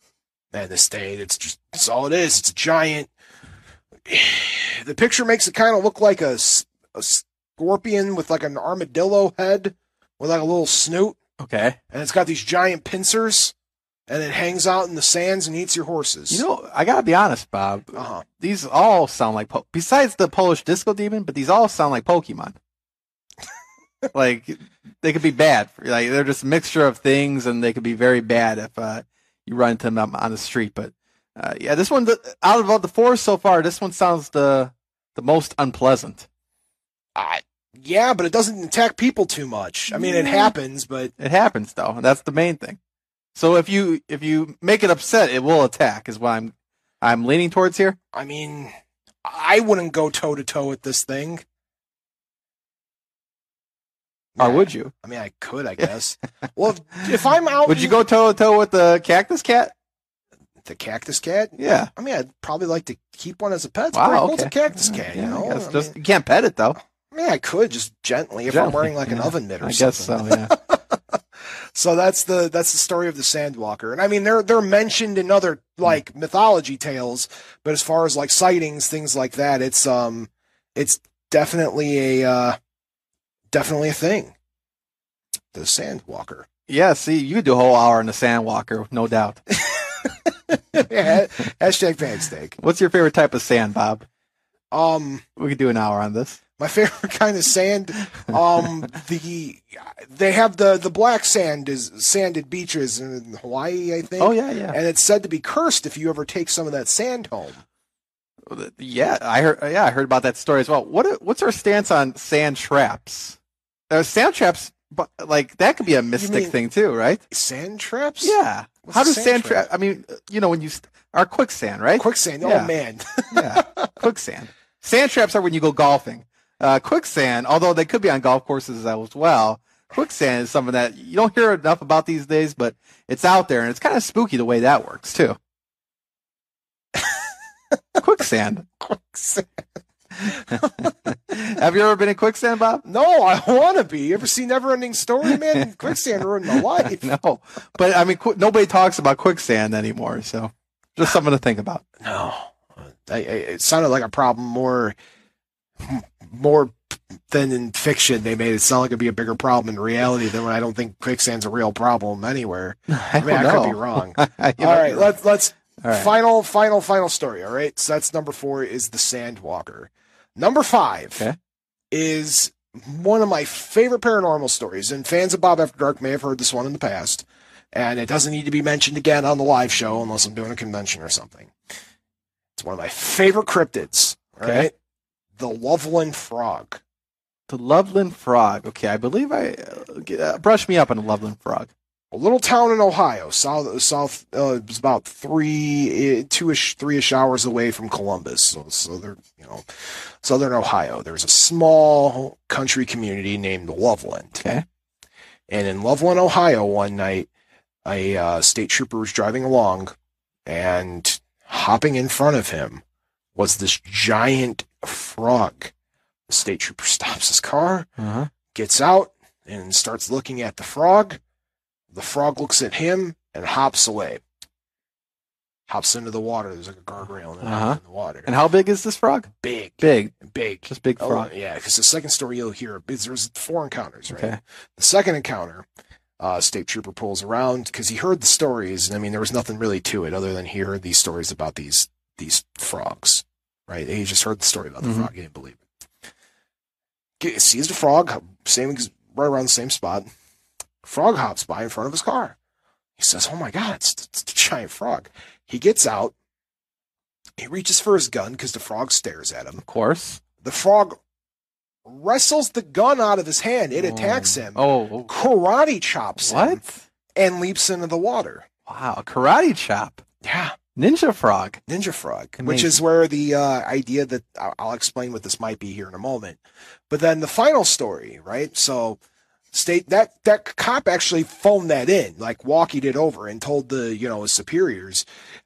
And this thing, it's just, it's all it is. It's a giant. The picture makes it kind of look like a, a scorpion with like an armadillo head with like a little snoot. Okay. And it's got these giant pincers, and it hangs out in the sands and eats your horses. You know, I gotta be honest, Bob. Uh-huh. These all sound like, po- besides the Polish disco demon, but these all sound like Pokemon. Like, they could be bad. Like, they're just a mixture of things, and they could be very bad if uh, you run into them on the street. But uh, yeah, this one, out of all the four so far, this one sounds the the most unpleasant. Uh, yeah, but it doesn't attack people too much. I mean, it happens, but it happens though. And that's the main thing. So if you if you make it upset, it will attack. Is what I'm I'm leaning towards here. I mean, I wouldn't go toe to toe with this thing. Or would you? I mean, I could, I guess. Well, if, if I'm out, would you go toe to toe with the cactus cat? The cactus cat? Yeah. I mean, I'd probably like to keep one as a pet. It's wow, pretty cool. okay. It's a cactus cat, yeah, you know. I guess I just mean, you can't pet it though. I mean, I could just gently if Gently, I'm wearing like yeah. an oven mitt or I something. guess so. Yeah. So that's the that's the story of the Sandwalker, and I mean they're they're mentioned in other like mythology tales, but as far as like sightings, things like that, it's um it's definitely a uh, definitely a thing. The Sandwalker. Yeah. See, you could do a whole hour on the Sandwalker, no doubt. Yeah, hashtag Pancake. What's your favorite type of sand, Bob? Um, we could do an hour on this. My favorite kind of sand, um, the they have the the black sand is sanded beaches in Hawaii, I think. Oh yeah, yeah. And it's said to be cursed if you ever take some of that sand home. Yeah, I heard. Yeah, I heard about that story as well. What what's our stance on sand traps? Uh, sand traps, but like that could be a mystic thing too, right? Sand traps? Yeah. What's How a does sand sand trap? trap? I mean, you know, when you st- are quicksand, right? Quicksand. Yeah. Oh man. Yeah, quicksand. Sand traps are when you go golfing. Uh, quicksand, although they could be on golf courses as well. Quicksand is something that you don't hear enough about these days, but it's out there, and it's kind of spooky the way that works too. Quicksand. Quicksand. Have you ever been in quicksand, Bob? No, I want to be. You ever seen Neverending Story, man? Quicksand ruined my life. No, but I mean, qu- nobody talks about quicksand anymore, so just something to think about. No, I, I, it sounded like a problem more, more than in fiction. They made it sound like it'd be a bigger problem in reality than when I don't think quicksand's a real problem anywhere. I, I mean, I know. could be wrong. I, all right, let's let's all right. final final final story. All right, so that's number four is the Sandwalker. Number five okay. is one of my favorite paranormal stories, and fans of Bob After Dark may have heard this one in the past, and it doesn't need to be mentioned again on the live show unless I'm doing a convention or something. It's one of my favorite cryptids, all Okay. right? The Loveland Frog. The Loveland Frog. Okay, I believe I uh, brush me up on the Loveland Frog. A little town in Ohio, south, south. Uh, it was about three, two-ish, three-ish hours away from Columbus. So, so they're, you know, southern Ohio. There's a small country community named Loveland. Okay. And in Loveland, Ohio, one night, a uh, state trooper was driving along, and hopping in front of him was this giant frog. The state trooper stops his car, Uh-huh. gets out, and starts looking at the frog. The frog looks at him and hops away. Hops into the water. There's like a guardrail and then Uh-huh. hops in the water. And how big is this frog? Big. Big. Big. Just big Oh, frog. yeah, because the second story you'll hear is there's four encounters, right? Okay. The second encounter, uh, state trooper pulls around because he heard the stories, and I mean there was nothing really to it other than he heard these stories about these these frogs, right? He just heard the story about the Mhm. frog, he didn't believe it. Get, sees the frog, same ex- right around the same spot. Frog hops by in front of his car. He says, "Oh my God, it's, it's a giant frog." He gets out. He reaches for his gun because the frog stares at him. Of course. The frog wrestles the gun out of his hand. It attacks him. Oh. Karate chops him. What? And leaps into the water. Wow. A karate chop. Yeah. Ninja frog. Ninja frog. Amazing. Which is where the uh, idea that I'll, I'll explain what this might be here in a moment. But then the final story, right? So state that that cop actually phoned that in, like walkied it over and told the, you know, his superiors,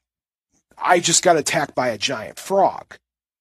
I just got attacked by a giant frog.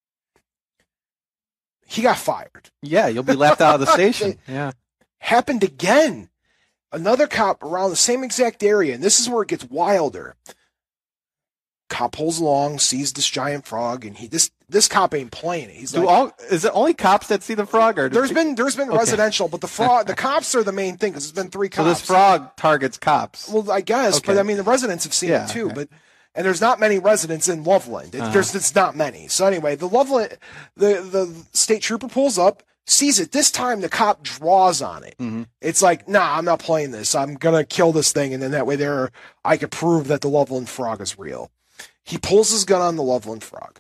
He got fired. Yeah, you'll be left out of the station. Yeah. Happened again. Another cop around the same exact area, and this is where it gets wilder. Cop pulls along, sees this giant frog, and he this this cop ain't playing it. He's Do like, all, is it only cops that see the frog? Or there's does- been there's been Okay. residential, but the frog the cops are the main thing because there's been three So cops. this frog targets cops. Well, I guess, Okay. but I mean the residents have seen Yeah, it too. okay. But and there's not many residents in Loveland. It, Uh-huh. There's it's not many. So anyway, the Loveland the the state trooper pulls up, sees it. This time the cop draws on it. Mhm. It's like, nah, I'm not playing this. I'm gonna kill this thing, and then that way there I could prove that the Loveland frog is real. He pulls his gun on the Loveland frog.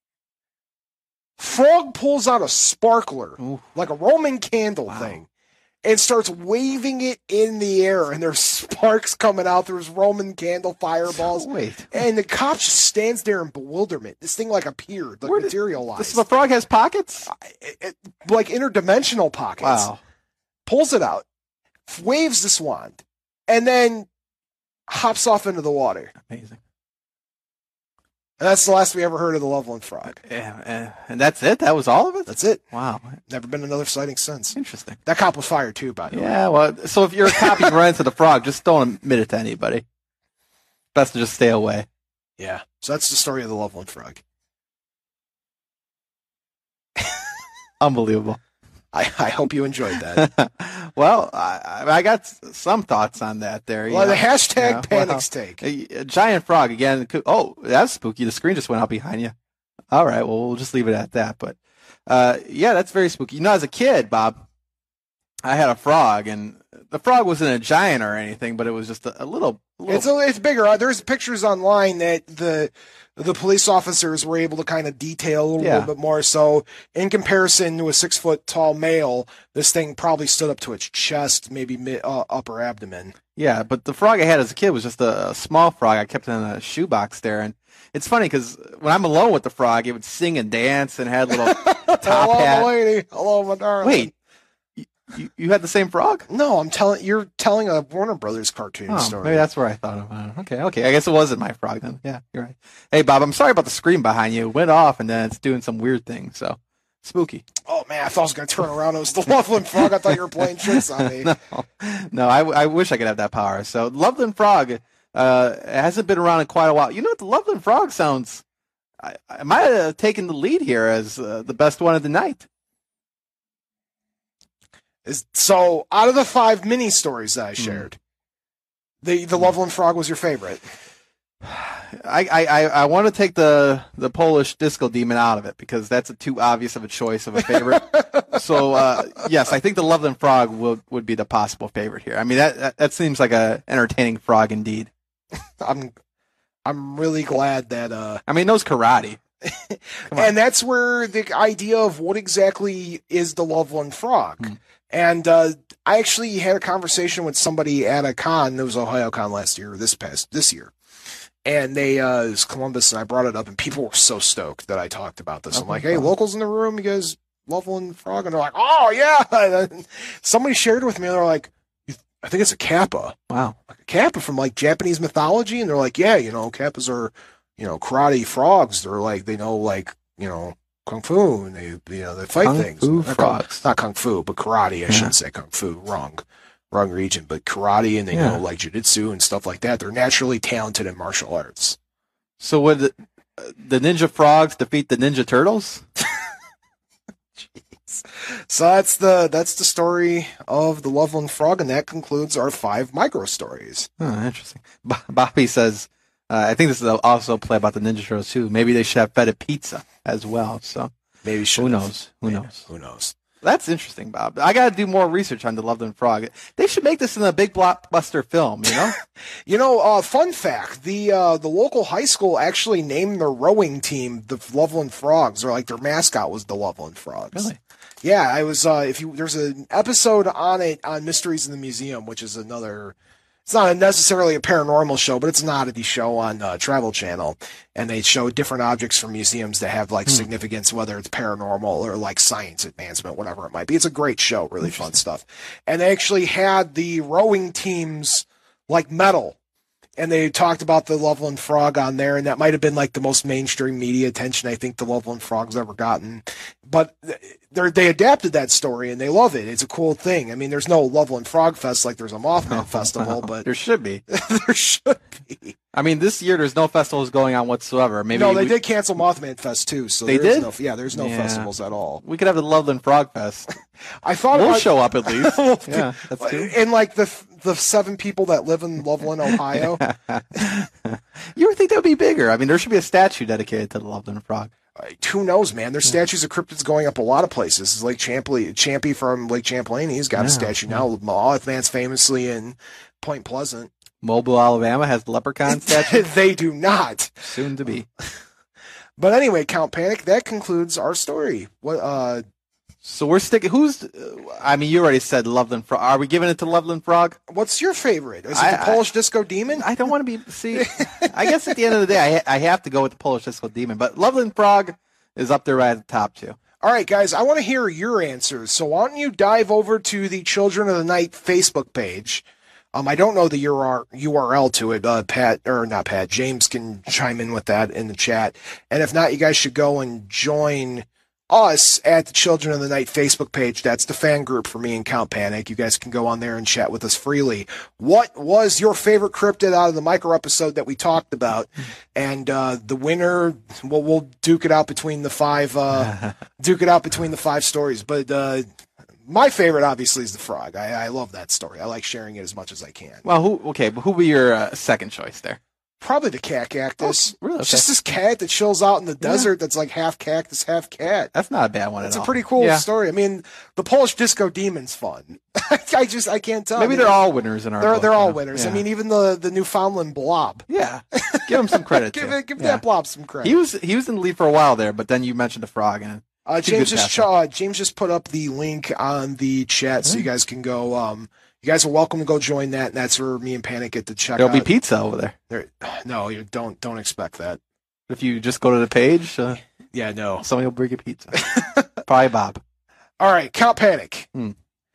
Frog pulls out a sparkler, Ooh. like a Roman candle Wow. thing, and starts waving it in the air, and there's sparks coming out. There's Roman candle fireballs. Wait. And the cop just stands there in bewilderment. This thing like appeared, like Where did- materialized. This the frog has pockets? It- it- like interdimensional pockets. Wow. Pulls it out, waves this wand, and then hops off into the water. Amazing. And that's the last we ever heard of the Loveland frog. Yeah, uh, and that's it? That was all of it? That's it. Wow. Never been another sighting since. Interesting. That cop was fired too, by the way. Yeah, well, so if you're a cop and run into the frog, just don't admit it to anybody. Best to just stay away. Yeah. So that's the story of the Loveland frog. Unbelievable. I, I hope you enjoyed that. Well, I, I got s- some thoughts on that there. you Well, the know. hashtag Yeah, panics well, take. A, a giant frog again. could- Oh, that's spooky. The screen just went out behind you. All right, well, we'll just leave it at that. But uh, yeah, that's very spooky. You know, as a kid, Bob, I had a frog, and the frog wasn't a giant or anything, but it was just a, a little. A little It's a, it's bigger. Uh, There's pictures online that the the police officers were able to kind of detail a little Yeah. bit more. So in comparison to a six foot tall male, this thing probably stood up to its chest, maybe mid, uh, upper abdomen. Yeah, but the frog I had as a kid was just a, a small frog. I kept it in a shoebox there, and it's funny because when I'm alone with the frog, it would sing and dance and had a little top Hello, hat. lady. Hello, my darling. Wait, you, you, you had the same frog? No, I'm telling you're telling a Warner Brothers cartoon Oh, story. maybe that's where I thought of it. Okay, okay. I guess it wasn't my frog then. Yeah, you're right. Hey, Bob, I'm sorry about the screen behind you. It went off, and then it's doing some weird thing. So spooky. Oh man, I thought I was gonna turn around. It was the Loveland frog. I thought you were playing tricks on me. no, no. I, I wish I could have that power. So Loveland Frog uh, hasn't been around in quite a while. You know what? The Loveland Frog sounds. I, I might have taken the lead here as uh, the best one of the night. Is so out of the five mini stories Hmm. that I shared, the the Loveland frog was your favorite. I, I, I, I want to take the, the Polish disco demon out of it because that's a too obvious of a choice of a favorite. so uh, yes, I think the Loveland Frog would would be the possible favorite here. I mean that that, that seems like a entertaining frog indeed. I'm I'm really glad that uh I mean, it knows karate. and that's where the idea of what exactly is the Loveland frog. Hmm. And uh, I actually had a conversation with somebody at a con. It was Ohio Con last year, or this past this year, and they uh, it was Columbus, and I brought it up, and people were so stoked that I talked about this. I'm Okay, like, "Hey, wow. locals in the room, you guys, Loveland frog?" And they're like, "Oh yeah." And then somebody shared with me, and they're like, "I think it's a kappa, Wow. like a kappa from like Japanese mythology," and they're like, "Yeah, you know, kappas are, you know, karate frogs. They're like they know like you know." Kung fu, and they, you know, they fight Kung things. fu Not kung- frogs. Not kung fu, but karate. I Yeah. shouldn't say kung fu. Wrong, wrong region. But karate, and they Yeah. know like jujitsu and stuff like that. They're naturally talented in martial arts. So would the, the Ninja Frogs defeat the Ninja Turtles? So that's the that's the story of the Loveland frog, and that concludes our five micro stories. Oh, interesting. B- Bobby says, uh, I think this is also a play about the Ninja Turtles too. Maybe they should have fed it pizza as well. So Maybe who should've. knows? Who Yeah, knows? Who knows? That's interesting, Bob. I got to do more research on the Loveland Frog. They should make this in a big blockbuster film, you know? You know, uh, fun fact: the uh, the local high school actually named their rowing team the Loveland Frogs, or like their mascot was the Loveland Frogs. Really? Yeah, I was. Uh, if you there's an episode on it on Mysteries in the Museum, which is another. It's not necessarily a paranormal show, but it's an oddity show on uh, Travel Channel, and they show different objects from museums that have like Hmm. significance, whether it's paranormal or like science advancement, whatever it might be. It's a great show, really fun stuff. And they actually had the rowing teams like medal. And they talked about the Loveland Frog on there, and that might have been like the most mainstream media attention I think the Loveland Frog's ever gotten. But they they adapted that story, and they love it. It's a cool thing. I mean, there's no Loveland Frog Fest like there's a Mothman Festival, but there should be. there should be. I mean, this year there's no festivals going on whatsoever. Maybe no, they we, did cancel Mothman Fest too. So they there is did. No, yeah, there's no yeah. festivals at all. We could have the Loveland Frog Fest. I thought we'll about, show up at least. yeah, that's two. And like the the seven people that live in Loveland, Ohio. You would think that would be bigger. I mean, there should be a statue dedicated to the Loveland Frog. Who knows, man? There's statues of cryptids going up a lot of places. Lake Champlain, Champy from Lake Champlain, he's got yeah, a statue yeah. now. Mothman's famously in Point Pleasant. Mobile, Alabama has the leprechaun statue. They do not. Soon to be. But anyway, Count Panic, that concludes our story. What? Uh, so we're sticking. Who's? Uh, I mean, you already said Loveland Frog. Are we giving it to Loveland Frog? What's your favorite? Is it I, the Polish I, Disco Demon? I don't want to be. See, I guess at the end of the day, I, ha- I have to go with the Polish Disco Demon. But Loveland Frog is up there right at the top too. All right, guys, I want to hear your answers. So why don't you dive over to the Children of the Night Facebook page? Um, I don't know the U R L to it. Uh, Pat, or not Pat, James can chime in with that in the chat. And if not, you guys should go and join us at the Children of the Night Facebook page. That's the fan group for me and Count Panic. You guys can go on there and chat with us freely. What was your favorite cryptid out of the micro episode that we talked about? And uh, the winner, well, we'll duke it out between the five. Uh, duke it out between the five stories, but. Uh, My favorite, obviously, is the frog. I, I love that story. I like sharing it as much as I can. Well, who? Okay, but who would be your uh, second choice there? Probably the cat cactus. Oh, really? It's just this cat that chills out in the desert yeah. that's like half cactus, half cat. That's not a bad one It's at all. It's a pretty cool yeah. story. I mean, the Polish Disco Demon's fun. I just, I can't tell. Maybe I mean, they're all winners in our They're, book, they're all you know? winners. Yeah. I mean, even the, the Newfoundland Blob. Yeah. Give him some credit. give too. it, give yeah. that Blob some credit. He was, he was in the lead for a while there, but then you mentioned the frog and Uh, James just uh, James just put up the link on the chat, so you guys can go. Um, you guys are welcome to go join that, and that's where me and Panic get to check. There'll out. be pizza over there. there. No, you don't don't expect that. If you just go to the page, uh, yeah, no, somebody will bring you pizza. Probably Bob. All right, Count Panic. Hmm.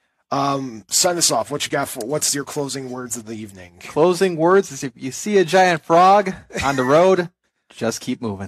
Um, sign us off. What you got for? What's your closing words of the evening? Closing words is: if you see a giant frog on the road, just keep moving.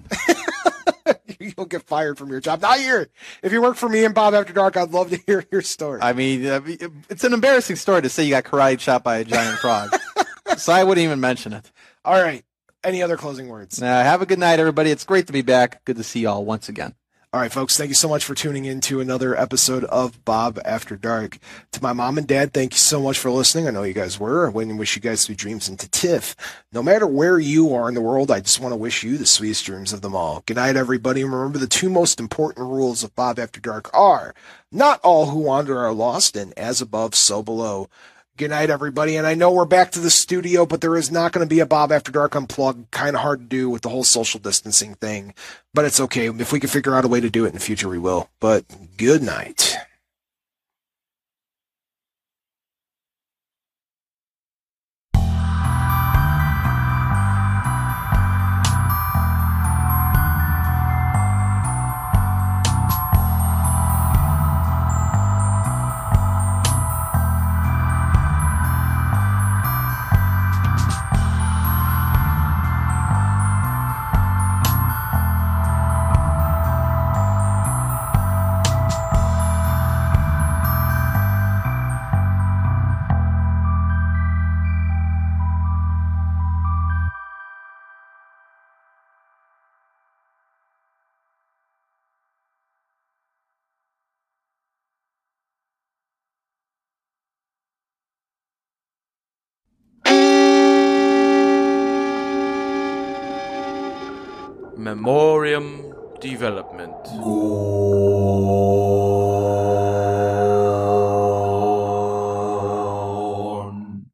You'll get fired from your job. Not here. If you work for me and Bob After Dark, I'd love to hear your story. I mean, it's an embarrassing story to say you got karate chopped by a giant frog. So I wouldn't even mention it. All right. Any other closing words? Uh, have a good night, everybody. It's great to be back. Good to see you all once again. All right, folks, thank you so much for tuning in to another episode of Bob After Dark. To my mom and dad, thank you so much for listening. I know you guys were. I wish you guys sweet dreams. And to Tiff, no matter where you are in the world, I just want to wish you the sweetest dreams of them all. Good night, everybody. And remember, the two most important rules of Bob After Dark are not all who wander are lost, and as above, so below. Good night, everybody. And I know we're back to the studio, but there is not going to be a Bob After Dark Unplugged. Kind of hard to do with the whole social distancing thing. But it's okay. If we can figure out a way to do it in the future, we will. But good night. Memoriam Development.